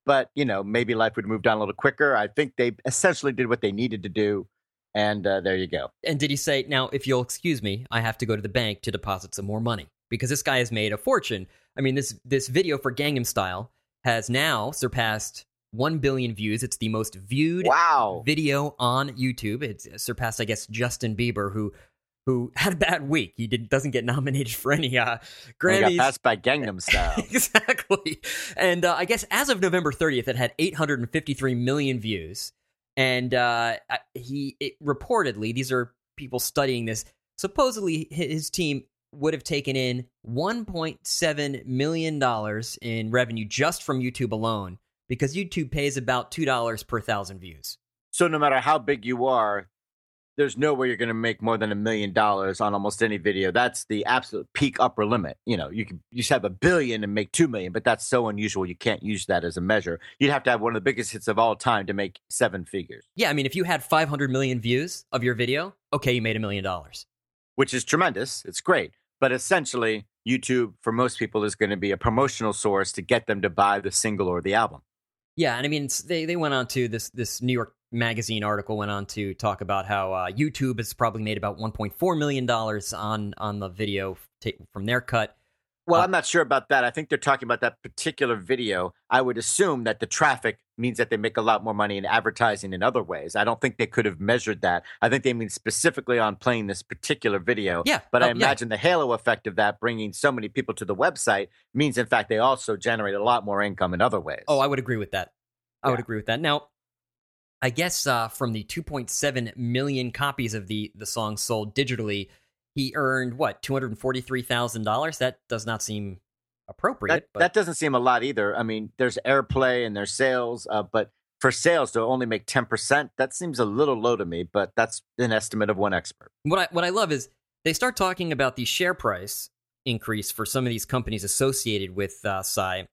but, you know, maybe life would have moved on a little quicker. I think they essentially did what they needed to do. And uh, there you go. And did he say, now, if you'll excuse me, I have to go to the bank to deposit some more money? Because this guy has made a fortune. I mean, this this video for Gangnam Style has now surpassed one billion views. It's the most viewed wow. video on YouTube. It's surpassed, I guess, Justin Bieber, who who had a bad week. He did, doesn't get nominated for any uh, Grammys. He got passed by Gangnam Style. Exactly. And uh, I guess as of November thirtieth, it had eight hundred fifty-three million views. And uh, he it, reportedly, these are people studying this, supposedly his team would have taken in one point seven million dollars in revenue just from YouTube alone, because YouTube pays about two dollars per thousand views. So no matter how big you are, there's no way you're going to make more than a million dollars on almost any video. That's the absolute peak upper limit. You know, you can you just have a billion and make two million, but that's so unusual you can't use that as a measure. You'd have to have one of the biggest hits of all time to make seven figures. Yeah, I mean, if you had five hundred million views of your video, okay, you made a million dollars. Which is tremendous. It's great. But essentially, YouTube, for most people, is going to be a promotional source to get them to buy the single or the album. Yeah, and I mean, they, they went on to, this this New York Magazine article went on to talk about how uh, YouTube has probably made about one point four million dollars on, on the video t- from their cut. Well, uh, I'm not sure about that. I think they're talking about that particular video. I would assume that the traffic means that they make a lot more money in advertising in other ways. I don't think they could have measured that. I think they mean specifically on playing this particular video. Yeah. But oh, I imagine yeah. the halo effect of that, bringing so many people to the website, means, in fact, they also generate a lot more income in other ways. Oh, I would agree with that. I yeah. would agree with that. Now, I guess uh, from the two point seven million copies of the, the song sold digitally, he earned, what, two hundred forty-three thousand dollars? That does not seem appropriate. That, but... that doesn't seem a lot either. I mean, there's airplay and there's sales, uh, but for sales to only make ten percent, that seems a little low to me, but that's an estimate of one expert. What I, what I love is they start talking about the share price increase for some of these companies associated with uh, Psy.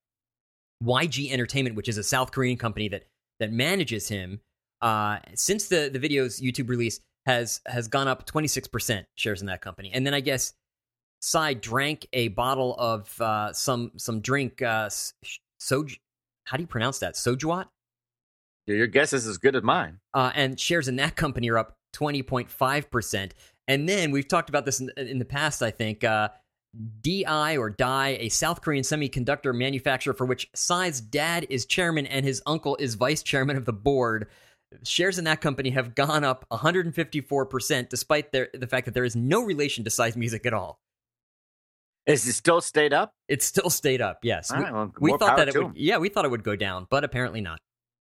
Y G Entertainment, which is a South Korean company that, that manages him, uh, since the, the video's YouTube release, has has gone up twenty-six percent shares in that company. And then I guess Psy drank a bottle of uh, some some drink, uh, soj. How do you pronounce that? Sojuat? Your guess is as good as mine. Uh, and shares in that company are up twenty point five percent. And then we've talked about this in, in the past, I think, uh, D I or D I, a South Korean semiconductor manufacturer for which Psy's dad is chairman and his uncle is vice chairman of the board. Shares in that company have gone up one hundred fifty-four percent, despite their, the fact that there is no relation to Psy's music at all. Is it still stayed up? It's still stayed up, yes. All right, well, we more thought power that it to would, them. yeah, we thought it would go down, but apparently not.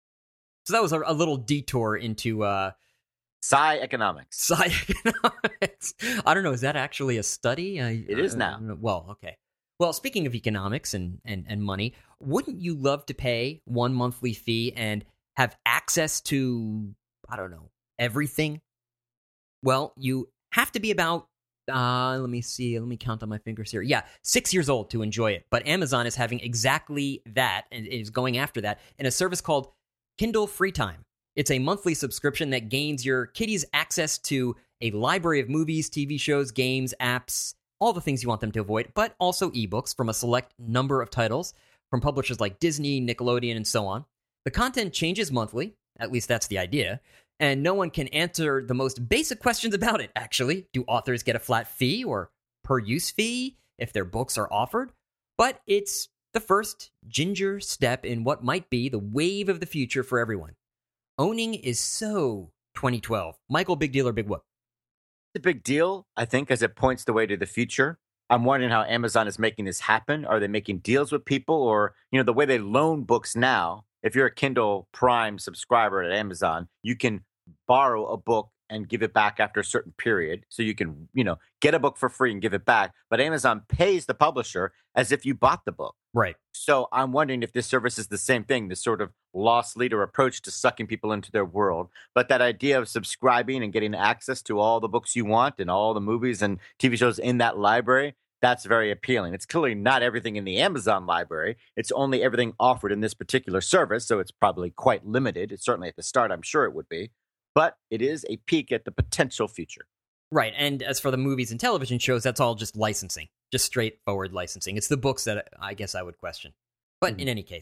So that was a, a little detour into uh, Psy economics. Psy economics. I don't know, is that actually a study? I, it is uh, now. Well, okay. Well, speaking of economics and, and, and money, wouldn't you love to pay one monthly fee and have access to, I don't know, everything? Well, you have to be about, uh, let me see, let me count on my fingers here. Yeah, six years old to enjoy it. But Amazon is having exactly that and is going after that in a service called Kindle Free Time. It's a monthly subscription that gains your kiddies access to a library of movies, T V shows, games, apps, all the things you want them to avoid, but also ebooks from a select number of titles from publishers like Disney, Nickelodeon, and so on. The content changes monthly, at least that's the idea, and no one can answer the most basic questions about it, actually. Do authors get a flat fee or per-use fee if their books are offered? But it's the first ginger step in what might be the wave of the future for everyone. Owning is so twenty twelve. Michael, big deal or big whoop? It's a big deal, I think, as it points the way to the future. I'm wondering how Amazon is making this happen. Are they making deals with people? Or, you know, the way they loan books now, if you're a Kindle Prime subscriber at Amazon, you can borrow a book and give it back after a certain period. So you can, you know, get a book for free and give it back. But Amazon pays the publisher as if you bought the book. Right. So I'm wondering if this service is the same thing, this sort of loss leader approach to sucking people into their world. But that idea of subscribing and getting access to all the books you want and all the movies and T V shows in that library, that's very appealing. It's clearly not everything in the Amazon library. It's only everything offered in this particular service. So it's probably quite limited. It's certainly at the start, I'm sure it would be. But it is a peek at the potential future. Right. And as for the movies and television shows, that's all just licensing, just straightforward licensing. It's the books that I guess I would question. But mm-hmm. in any case,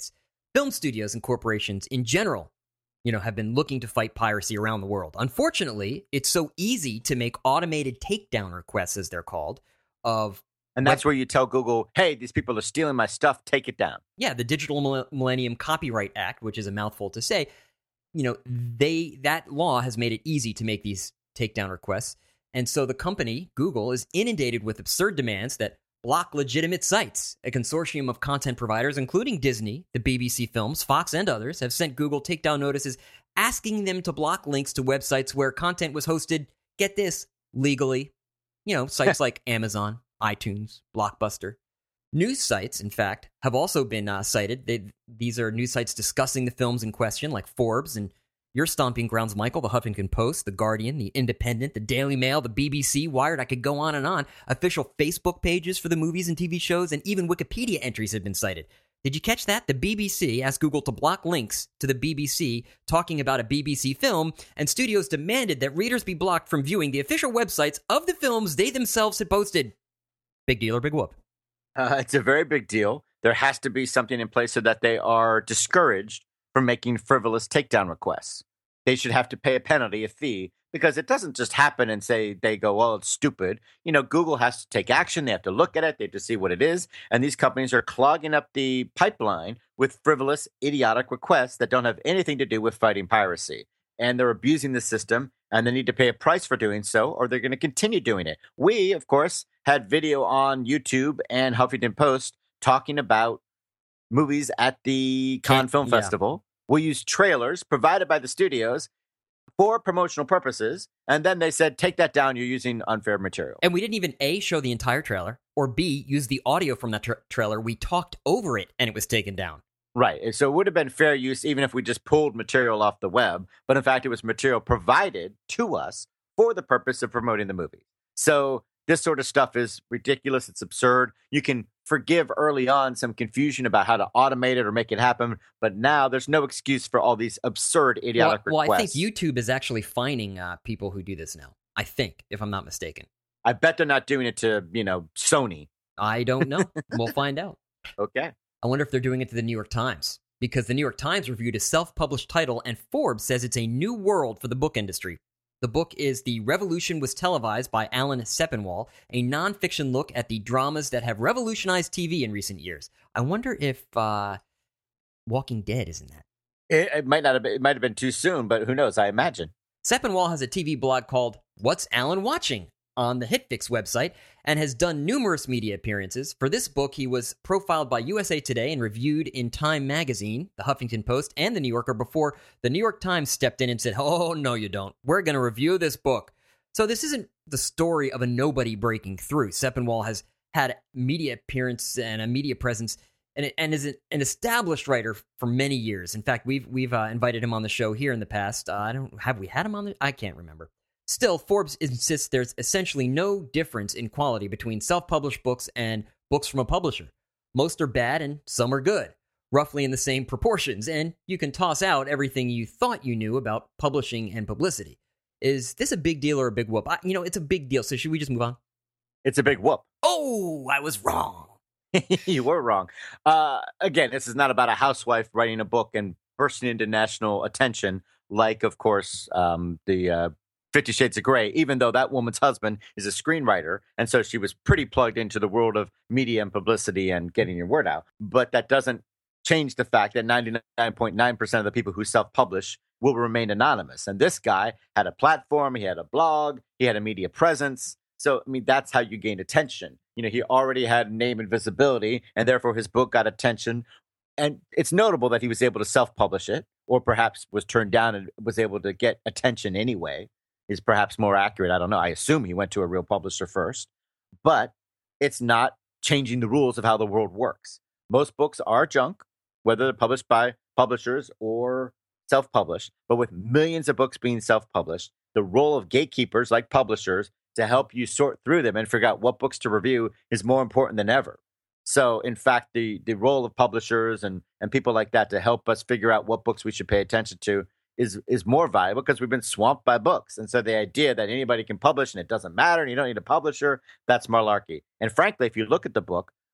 Film studios and corporations in general, you know, have been looking to fight piracy around the world. Unfortunately, it's so easy to make automated takedown requests, as they're called, of And that's where you tell Google, hey, these people are stealing my stuff, take it down. Yeah, the Digital Millennium Copyright Act, which is a mouthful to say, you know, they that law has made it easy to make these takedown requests. And so the company, Google, is inundated with absurd demands that block legitimate sites. A consortium of content providers, including Disney, the B B C Films, Fox, and others, have sent Google takedown notices asking them to block links to websites where content was hosted, get this, legally. You know, sites like Amazon, iTunes, Blockbuster. News sites, in fact, have also been uh, cited. They, these are news sites discussing the films in question, like Forbes and your stomping grounds, Michael, the Huffington Post, the Guardian, the Independent, the Daily Mail, the B B C, Wired. I could go on and on. Official Facebook pages for the movies and T V shows, and even Wikipedia entries have been cited. Did you catch that? The B B C asked Google to block links to the B B C talking about a B B C film, and studios demanded that readers be blocked from viewing the official websites of the films they themselves had posted. Big deal or big whoop? Uh, it's a very big deal. There has to be something in place so that they are discouraged from making frivolous takedown requests. They should have to pay a penalty, a fee, because it doesn't just happen and say they go, well, it's stupid. You know, Google has to take action. They have to look at it. They have to see what it is. And these companies are clogging up the pipeline with frivolous, idiotic requests that don't have anything to do with fighting piracy. And they're abusing the system, and they need to pay a price for doing so, or they're going to continue doing it. We, of course, had video on YouTube and Huffington Post talking about movies at the Cannes Film Yeah. Festival. We used trailers provided by the studios for promotional purposes, and then they said, take that down, you're using unfair material. And we didn't even A, show the entire trailer, or B, use the audio from that tra- trailer. We talked over it, and it was taken down. Right. So it would have been fair use even if we just pulled material off the web. But in fact, it was material provided to us for the purpose of promoting the movie. So this sort of stuff is ridiculous. It's absurd. You can forgive early on some confusion about how to automate it or make it happen. But now there's no excuse for all these absurd, idiotic well, well, requests. I think YouTube is actually fining uh, people who do this now. I think, if I'm not mistaken. I bet they're not doing it to, you know, Sony. I don't know. We'll find out. Okay. I wonder if they're doing it to the New York Times, because the New York Times reviewed a self-published title, and Forbes says it's a new world for the book industry. The book is The Revolution Was Televised by Alan Sepinwall, a nonfiction look at the dramas that have revolutionized T V in recent years. I wonder if uh, Walking Dead is in that. It, it might not have been, it might have been too soon, but who knows? I imagine. Sepinwall has a T V blog called What's Alan Watching on the HitFix website, and has done numerous media appearances. For this book, he was profiled by U S A Today and reviewed in Time Magazine, the Huffington Post, and the New Yorker before the New York Times stepped in and said, oh, no, you don't. We're going to review this book. So this isn't the story of a nobody breaking through. Sepinwall has had media appearance and a media presence, and, and is an established writer for many years. In fact, we've we've uh, invited him on the show here in the past. Uh, I don't have we had him on the I can't remember. Still, Forbes insists there's essentially no difference in quality between self-published books and books from a publisher. Most are bad and some are good, roughly in the same proportions, and you can toss out everything you thought you knew about publishing and publicity. Is this a big deal or a big whoop? I, you know, it's a big deal, so should we just move on? It's a big whoop. Oh, I was wrong. You were wrong. Uh, again, this is not about a housewife writing a book and bursting into national attention, like, of course, um, the uh, Fifty Shades of Grey, even though that woman's husband is a screenwriter. And so she was pretty plugged into the world of media and publicity and getting your word out. But that doesn't change the fact that ninety-nine point nine percent of the people who self-publish will remain anonymous. And this guy had a platform, he had a blog, he had a media presence. So, I mean, that's how you gain attention. You know, he already had name and visibility, and therefore his book got attention. And it's notable that he was able to self-publish it, or perhaps was turned down and was able to get attention anyway. Is perhaps more accurate. I don't know. I assume he went to a real publisher first. But it's not changing the rules of how the world works. Most books are junk, whether they're published by publishers or self-published. But with millions of books being self-published, the role of gatekeepers like publishers to help you sort through them and figure out what books to review is more important than ever. So, in fact, the the role of publishers and, and people like that to help us figure out what books we should pay attention to is is more valuable because we've been swamped by books. And so the idea that anybody can publish and it doesn't matter and you don't need a publisher, that's malarkey. And frankly, if you look at the book,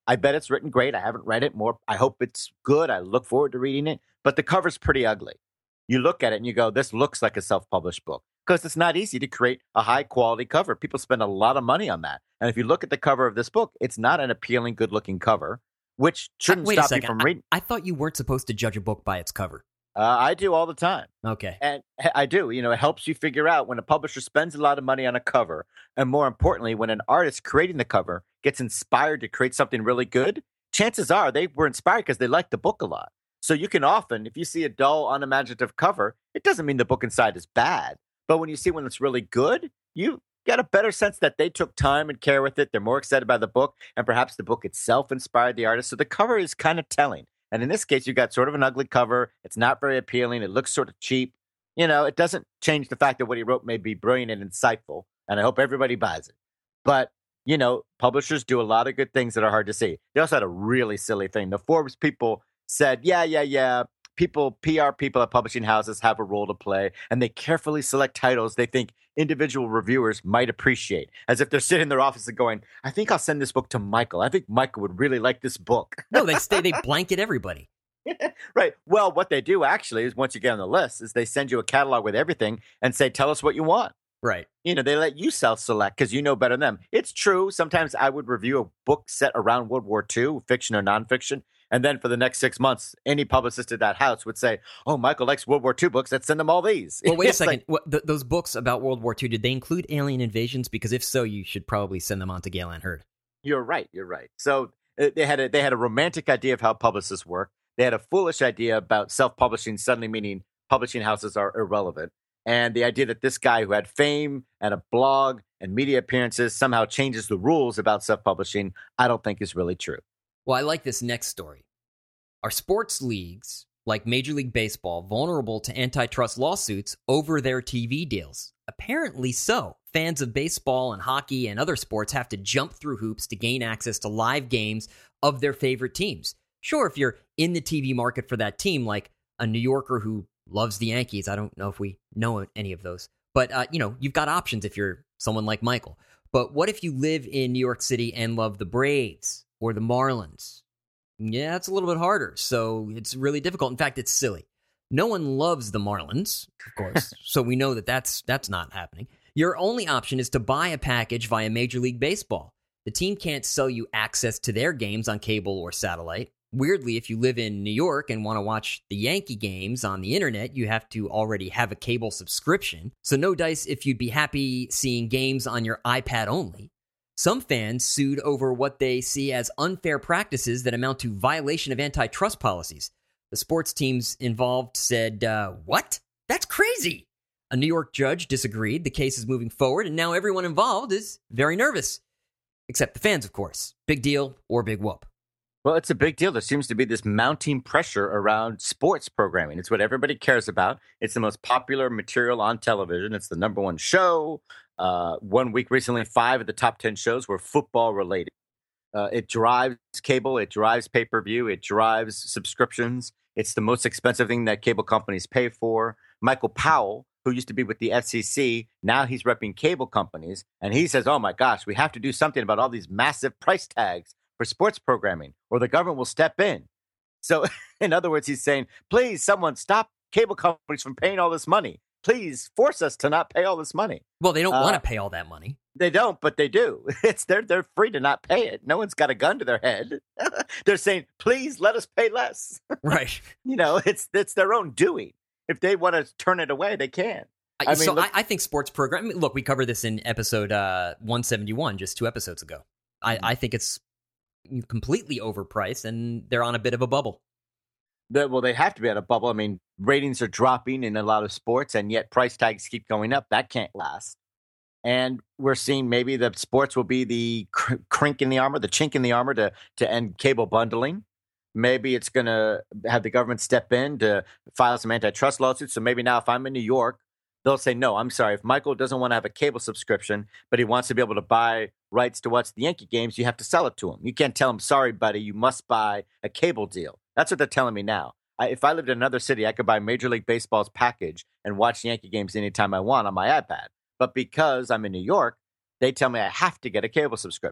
I bet it's written great. I haven't read it more. I hope it's good. I look forward to reading it. But the cover's pretty ugly. You look at it and you go, this looks like a self-published book. Because it's not easy to create a high-quality cover. People spend a lot of money on that. And if you look at the cover of this book, it's not an appealing, good-looking cover, which shouldn't uh, wait a stop second. you from I, reading. I thought you weren't supposed to judge a book by its cover. Uh, I do all the time. Okay. And I do. You know, it helps you figure out when a publisher spends a lot of money on a cover. And more importantly, when an artist creating the cover gets inspired to create something really good, chances are they were inspired because they liked the book a lot. So you can often, if you see a dull, unimaginative cover, it doesn't mean the book inside is bad. But when you see one that's really good, you get a better sense that they took time and care with it. They're more excited by the book, and perhaps the book itself inspired the artist. So the cover is kind of telling. And in this case, you got sort of an ugly cover. It's not very appealing. It looks sort of cheap. You know, it doesn't change the fact that what he wrote may be brilliant and insightful. And I hope everybody buys it. But, you know, publishers do a lot of good things that are hard to see. They also had a really silly thing. The Forbes people said, yeah, yeah, yeah. People, P R people at publishing houses have a role to play, and they carefully select titles they think individual reviewers might appreciate, as if they're sitting in their office and going, I think I'll send this book to Michael. I think Michael would really like this book. No, they stay, they blanket everybody. Right. Well, what they do actually is once you get on the list is they send you a catalog with everything and say, tell us what you want. Right. You know, they let you self-select because you know better than them. It's true. Sometimes I would review a book set around World War Two, fiction or nonfiction. And then for the next six months, any publicist at that house would say, oh, Michael likes World War Two books. Let's send him all these. Well, wait a It's second. like, what, th- those books about World War Two, did they include alien invasions? Because if so, you should probably send them on to Gale Anne Hurd. you're right. You're right. So uh, they had a, they had a romantic idea of how publicists work. They had a foolish idea about self-publishing suddenly meaning publishing houses are irrelevant. And the idea that this guy who had fame and a blog and media appearances somehow changes the rules about self-publishing, I don't think is really true. Well, I like this next story. Are sports leagues, like Major League Baseball, vulnerable to antitrust lawsuits over their T V deals? Apparently so. Fans of baseball and hockey and other sports have to jump through hoops to gain access to live games of their favorite teams. Sure, if you're in the T V market for that team, like a New Yorker who loves the Yankees, I don't know if we know any of those, but uh, you know, you've got options if you're someone like Michael. But what if you live in New York City and love the Braves or the Marlins? Yeah, it's a little bit harder, so it's really difficult. In fact, it's silly. No one loves the Marlins, of course, so we know that that's, that's not happening. Your only option is to buy a package via Major League Baseball. The team can't sell you access to their games on cable or satellite. Weirdly, if you live in New York and want to watch the Yankee games on the internet, you have to already have a cable subscription. So no dice if you'd be happy seeing games on your iPad only. Some fans sued over what they see as unfair practices that amount to violation of antitrust policies. The sports teams involved said, uh, what? That's crazy. A New York judge disagreed. The case is moving forward, and now everyone involved is very nervous. Except the fans, of course. Big deal or big whoop. Well, it's a big deal. There seems to be this mounting pressure around sports programming. It's what everybody cares about. It's the most popular material on television. It's the number one show. Uh, one week recently, five of the top ten shows were football related. Uh, it drives cable. It drives pay-per-view. It drives subscriptions. It's the most expensive thing that cable companies pay for. Michael Powell, who used to be with the F C C, now he's repping cable companies. And he says, oh, my gosh, we have to do something about all these massive price tags for sports programming, or the government will step in. So, in other words, he's saying, please, someone stop cable companies from paying all this money. Please force us to not pay all this money. Well, they don't uh, want to pay all that money. They don't, but they do. It's they're they're free to not pay it. No one's got a gun to their head. They're saying, please let us pay less. Right. You know, it's it's their own doing. If they want to turn it away, they can. I mean, so look, I, I think sports program. I mean, look, we covered this in episode uh, one seventy-one, just two episodes ago. I, I think it's completely overpriced, and they're on a bit of a bubble. The, well, they have to be at a bubble. I mean, ratings are dropping in a lot of sports, and yet price tags keep going up. That can't last. And we're seeing maybe the sports will be the cr- crink in the armor, the chink in the armor to to end cable bundling. Maybe it's going to have the government step in to file some antitrust lawsuits. So maybe now if I'm in New York, they'll say, no, I'm sorry. If Michael doesn't want to have a cable subscription, but he wants to be able to buy rights to watch the Yankee games, you have to sell it to him. You can't tell him, sorry, buddy, you must buy a cable deal. That's what they're telling me now. I, if I lived in another city, I could buy Major League Baseball's package and watch Yankee games anytime I want on my iPad. But because I'm in New York, they tell me I have to get a cable subscription.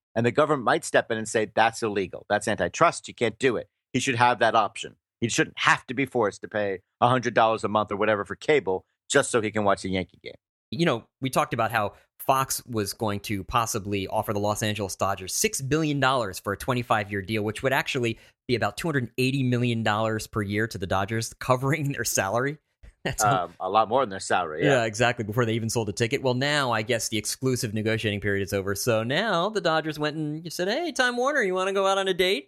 And the government might step in and say, that's illegal. That's antitrust. You can't do it. He should have that option. He shouldn't have to be forced to pay one hundred dollars a month or whatever for cable just so he can watch a Yankee game. You know, we talked about how Fox was going to possibly offer the Los Angeles Dodgers six billion dollars for a twenty-five year deal, which would actually be about two hundred eighty million dollars per year to the Dodgers, covering their salary. That's um, a lot more than their salary. Yeah. yeah, exactly. Before they even sold a ticket. Well, now I guess the exclusive negotiating period is over. So now the Dodgers went and said, hey, Time Warner, you want to go out on a date?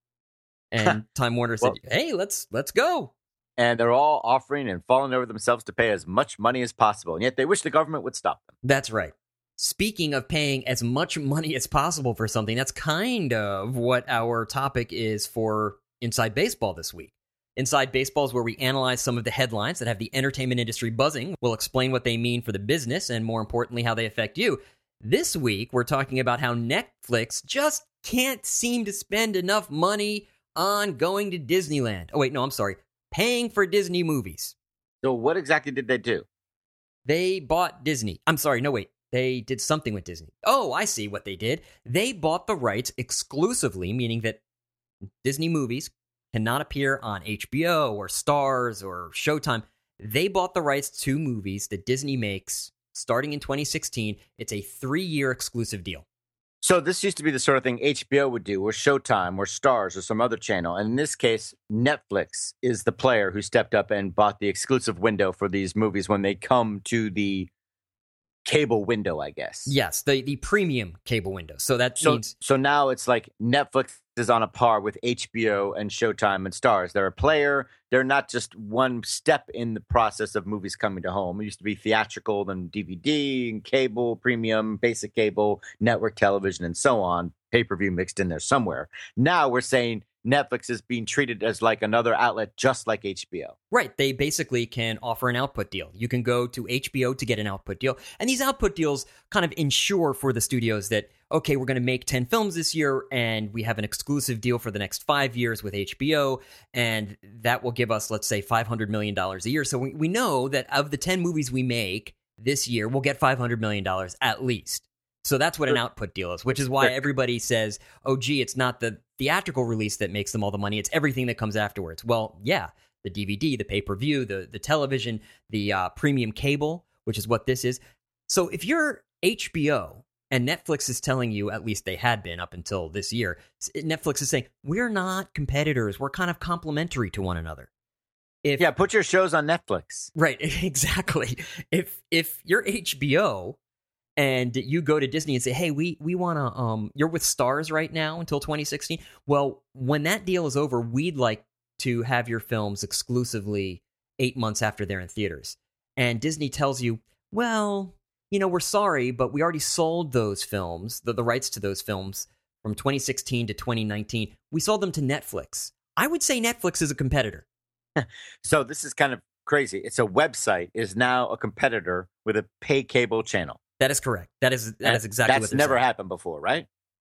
And Time Warner said, well, hey, let's let's go. And they're all offering and falling over themselves to pay as much money as possible. And yet they wish the government would stop them. That's right. Speaking of paying as much money as possible for something, that's kind of what our topic is for Inside Baseball this week. Inside Baseball is where we analyze some of the headlines that have the entertainment industry buzzing. We'll explain what they mean for the business and, more importantly, how they affect you. This week, we're talking about how Netflix just can't seem to spend enough money on going to Disneyland. Oh, wait, no, I'm sorry. Paying for Disney movies. So what exactly did they do? They bought Disney. I'm sorry, no, wait. They did something with Disney. Oh, I see what they did. They bought the rights exclusively, meaning that Disney movies cannot appear on H B O or Starz or Showtime. They bought the rights to movies that Disney makes starting in twenty sixteen. It's a three-year exclusive deal. So this used to be the sort of thing H B O would do, or Showtime, or Starz, or some other channel. And in this case, Netflix is the player who stepped up and bought the exclusive window for these movies when they come to the cable window, I guess. Yes, the, the premium cable window. So that so, means... So now it's like Netflix is on a par with H B O and Showtime and Starz. They're a player. They're not just one step in the process of movies coming to home. It used to be theatrical, then D V D, and cable, premium, basic cable, network television, and so on. Pay-per-view mixed in there somewhere. Now we're saying Netflix is being treated as like another outlet, just like H B O. Right. They basically can offer an output deal. You can go to H B O to get an output deal. And these output deals kind of ensure for the studios that, okay, we're going to make ten films this year, and we have an exclusive deal for the next five years with H B O, and that will give us, let's say, five hundred million dollars a year. So we, we know that of the ten movies we make this year, we'll get five hundred million dollars at least. So that's what an output deal is, which is why everybody says, oh, gee, it's not the theatrical release that makes them all the money. It's everything that comes afterwards. Well, yeah, the D V D, the pay-per-view, the, the television, the uh, premium cable, which is what this is. So if you're H B O and Netflix is telling you, at least they had been up until this year, Netflix is saying, we're not competitors. We're kind of complementary to one another. If, yeah, put your shows on Netflix. Right, exactly. If if you're H B O and you go to Disney and say, hey, we we want to, um, you're with Starz right now until twenty sixteen. Well, when that deal is over, we'd like to have your films exclusively eight months after they're in theaters. And Disney tells you, well, you know, we're sorry, but we already sold those films, the, the rights to those films from twenty sixteen to twenty nineteen. We sold them to Netflix. I would say Netflix is a competitor. So this is kind of crazy. It's a website is now a competitor with a pay cable channel. That is correct. That is that and is exactly that's what they're never saying. happened before, right?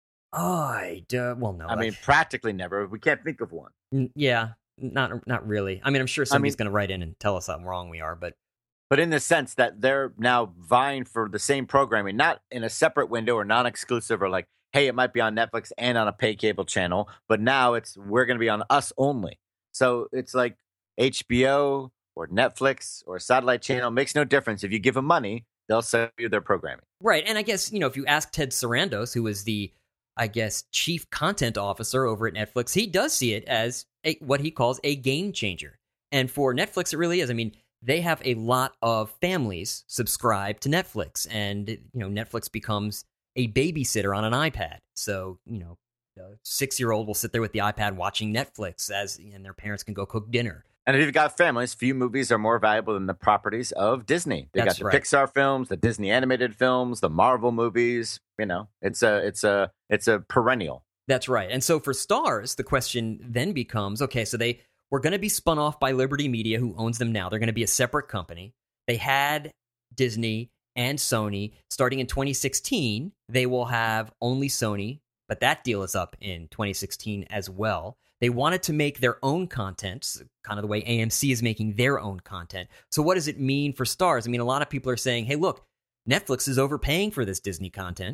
I uh, well, no. I mean, practically never. We can't think of one. Yeah, not not really. I mean, I'm sure somebody's I mean, going to write in and tell us how wrong we are, but but in the sense that they're now vying for the same programming, not in a separate window or non-exclusive, or like, hey, it might be on Netflix and on a pay cable channel, but now it's we're going to be on us only. So it's like H B O or Netflix or a satellite channel makes no difference. If you give them money, they'll sell you their programming. Right. And I guess, you know, if you ask Ted Sarandos, who is the, I guess, chief content officer over at Netflix, he does see it as a, what he calls a game changer. And for Netflix, it really is. I mean, they have a lot of families subscribe to Netflix, and, you know, Netflix becomes a babysitter on an iPad. So, you know, a six-year-old will sit there with the iPad watching Netflix as, and their parents can go cook dinner. And if you've got families, few movies are more valuable than the properties of Disney. They That's got the right. Pixar films, the Disney animated films, the Marvel movies. You know, it's a it's a it's a perennial. That's right. And so for Starz, the question then becomes, okay, so they were going to be spun off by Liberty Media, who owns them now. They're going to be a separate company. They had Disney and Sony. Starting in twenty sixteen, they will have only Sony, but that deal is up in twenty sixteen as well. They wanted to make their own content, kind of the way A M C is making their own content. So what does it mean for Starz? I mean, a lot of people are saying, hey, look, Netflix is overpaying for this Disney content,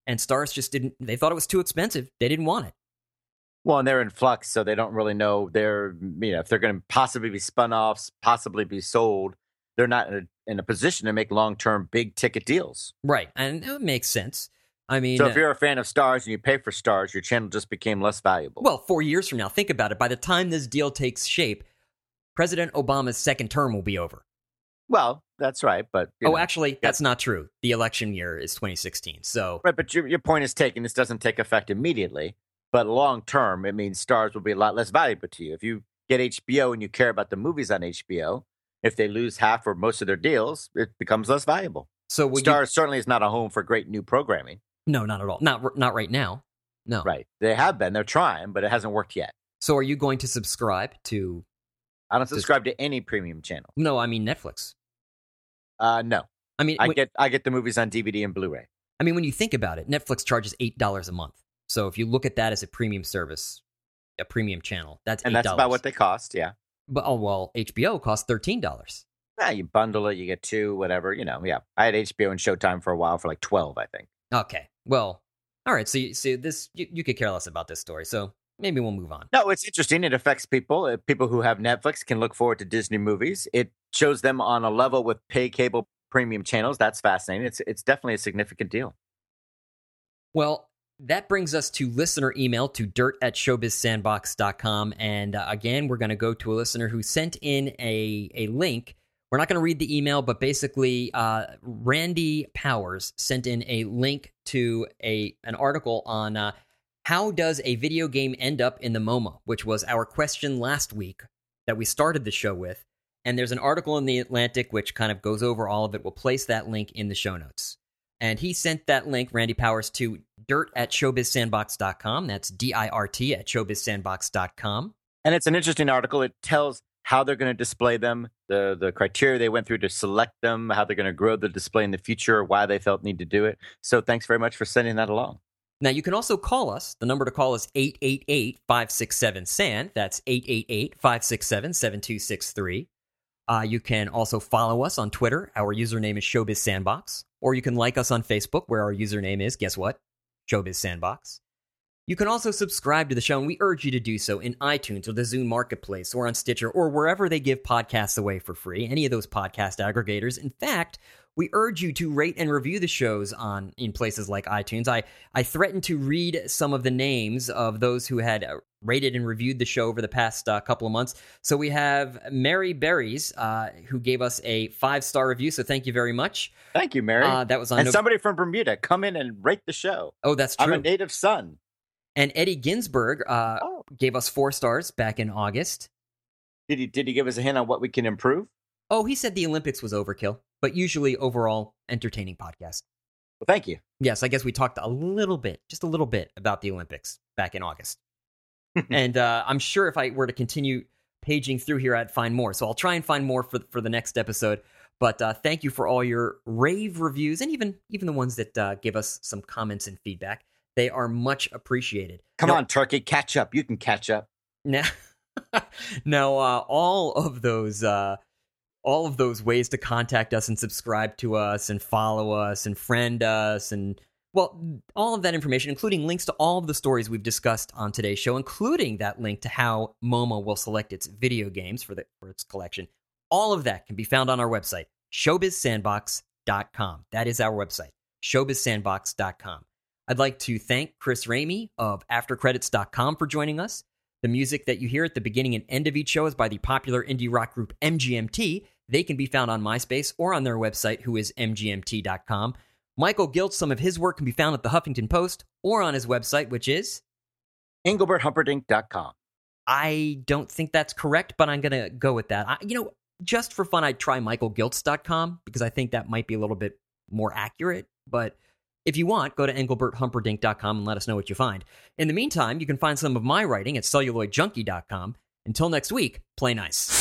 and Starz just didn't. They thought it was too expensive. They didn't want it. Well, and they're in flux, so they don't really know they're, you know, if they're going to possibly be spun off, possibly be sold. They're not in a, in a position to make long-term big ticket deals. Right. And it makes sense. I mean, so if you're a fan of Starz and you pay for Starz, your channel just became less valuable. Well, four years from now, think about it. By the time this deal takes shape, President Obama's second term will be over. Well, that's right, but oh, know, actually, yeah. That's not true. The election year is twenty sixteen. So right, but your your point is taken. This doesn't take effect immediately, but long term, it means Starz will be a lot less valuable to you. If you get H B O and you care about the movies on H B O, if they lose half or most of their deals, it becomes less valuable. So Starz you... certainly is not a home for great new programming. No, not at all. Not not right now. No. Right. They have been. They're trying, but it hasn't worked yet. So are you going to subscribe to? I don't subscribe to any premium channel. No, I mean Netflix. Uh, no. I mean, I when, get I get the movies on D V D and Blu-ray. I mean, when you think about it, Netflix charges eight dollars a month. So if you look at that as a premium service, a premium channel, that's and that's about what they cost. Yeah. But oh well, H B O costs thirteen dollars. Yeah, you bundle it, you get two, whatever. You know, yeah. I had H B O and Showtime for a while for like twelve, I think. Okay. Well, all right. So you see this, you, you could care less about this story. So maybe we'll move on. No, it's interesting. It affects people. Uh, people who have Netflix can look forward to Disney movies. It shows them on a level with pay cable premium channels. That's fascinating. It's it's definitely a significant deal. Well, that brings us to listener email to dirt at showbiz sandbox dot com. And uh, again, we're going to go to a listener who sent in a, a link. We're not going to read the email, but basically, uh, Randy Powers sent in a link to a an article on uh, how does a video game end up in the MoMA, which was our question last week that we started the show with. And there's an article in The Atlantic which kind of goes over all of it. We'll place that link in the show notes. And he sent that link, Randy Powers, to dirt at showbiz sandbox dot com. That's D I R T at showbiz sandbox dot com. And it's an interesting article. It tells how they're going to display them, the the criteria they went through to select them, how they're going to grow the display in the future, why they felt need to do it. So thanks very much for sending that along. Now, you can also call us. The number to call is eight eight eight, five six seven, S A N. That's eight eight eight, five six seven, seven two six three. Uh, you can also follow us on Twitter. Our username is Showbiz Sandbox. Or you can like us on Facebook, where our username is, guess what? Showbiz Sandbox. You can also subscribe to the show, and we urge you to do so in iTunes or the Zune Marketplace or on Stitcher or wherever they give podcasts away for free, any of those podcast aggregators. In fact, we urge you to rate and review the shows on in places like iTunes. I, I threatened to read some of the names of those who had rated and reviewed the show over the past uh, couple of months. So we have Mary Berries, uh, who gave us a five-star review, so thank you very much. Thank you, Mary. Uh, that was on and no- somebody from Bermuda, come in and rate the show. Oh, that's true. I'm a native son. And Eddie Ginsberg uh, oh. gave us four stars back in August. Did he, did he give us a hint on what we can improve? Oh, he said the Olympics was overkill, but usually overall entertaining podcast. Well, thank you. Yes, I guess we talked a little bit, just a little bit about the Olympics back in August. And uh, I'm sure if I were to continue paging through here, I'd find more. So I'll try and find more for, for the next episode. But uh, thank you for all your rave reviews and even, even the ones that uh, give us some comments and feedback. They are much appreciated. Come now, on, Turkey, catch up. You can catch up. Now, now uh, all of those, uh, all of those ways to contact us and subscribe to us and follow us and friend us and well, all of that information, including links to all of the stories we've discussed on today's show, including that link to how MoMA will select its video games for the for its collection. All of that can be found on our website, showbiz sandbox dot com. That is our website, showbiz sandbox dot com. I'd like to thank Chris Ramey of after credits dot com for joining us. The music that you hear at the beginning and end of each show is by the popular indie rock group M G M T. They can be found on MySpace or on their website, who is m g m t dot com. Michael Giltz, some of his work can be found at the Huffington Post or on his website, which is engelbert humperdinck dot com. I don't think that's correct, but I'm going to go with that. I, you know, just for fun, I'd try michael giltz dot com because I think that might be a little bit more accurate, but if you want, go to engelbert humperdinck dot com and let us know what you find. In the meantime, you can find some of my writing at celluloid junkie dot com. Until next week, play nice.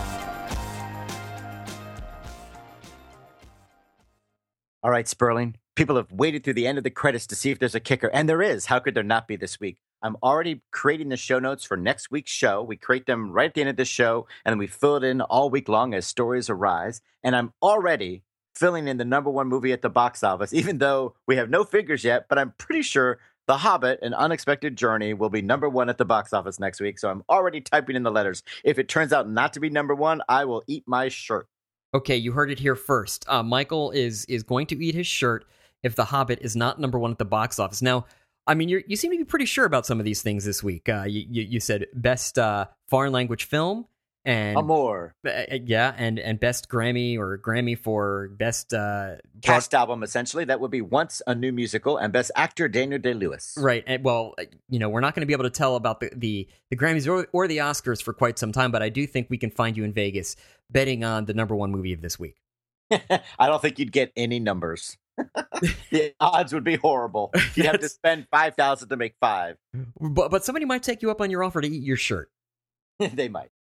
All right, Sperling. People have waited through the end of the credits to see if there's a kicker, and there is. How could there not be this week? I'm already creating the show notes for next week's show. We create them right at the end of this show, and then we fill it in all week long as stories arise. And I'm already filling in the number one movie at the box office, even though we have no figures yet, but I'm pretty sure The Hobbit, An Unexpected Journey will be number one at the box office next week. So I'm already typing in the letters. If it turns out not to be number one, I will eat my shirt. Okay, you heard it here first. Uh, Michael is is going to eat his shirt if The Hobbit is not number one at the box office. Now, I mean, you you seem to be pretty sure about some of these things this week. Uh, you, you you said best uh, foreign language film and Amor. Uh, yeah, and and best Grammy or Grammy for best uh, cast album. Essentially, that would be Once a New Musical, and best actor Daniel Day-Lewis. Right. And, well, you know, we're not going to be able to tell about the the, the Grammys or, or the Oscars for quite some time, but I do think we can find you in Vegas betting on the number one movie of this week. I don't think you'd get any numbers. The odds would be horrible. You'd have to spend five thousand to make five. But but somebody might take you up on your offer to eat your shirt. They might.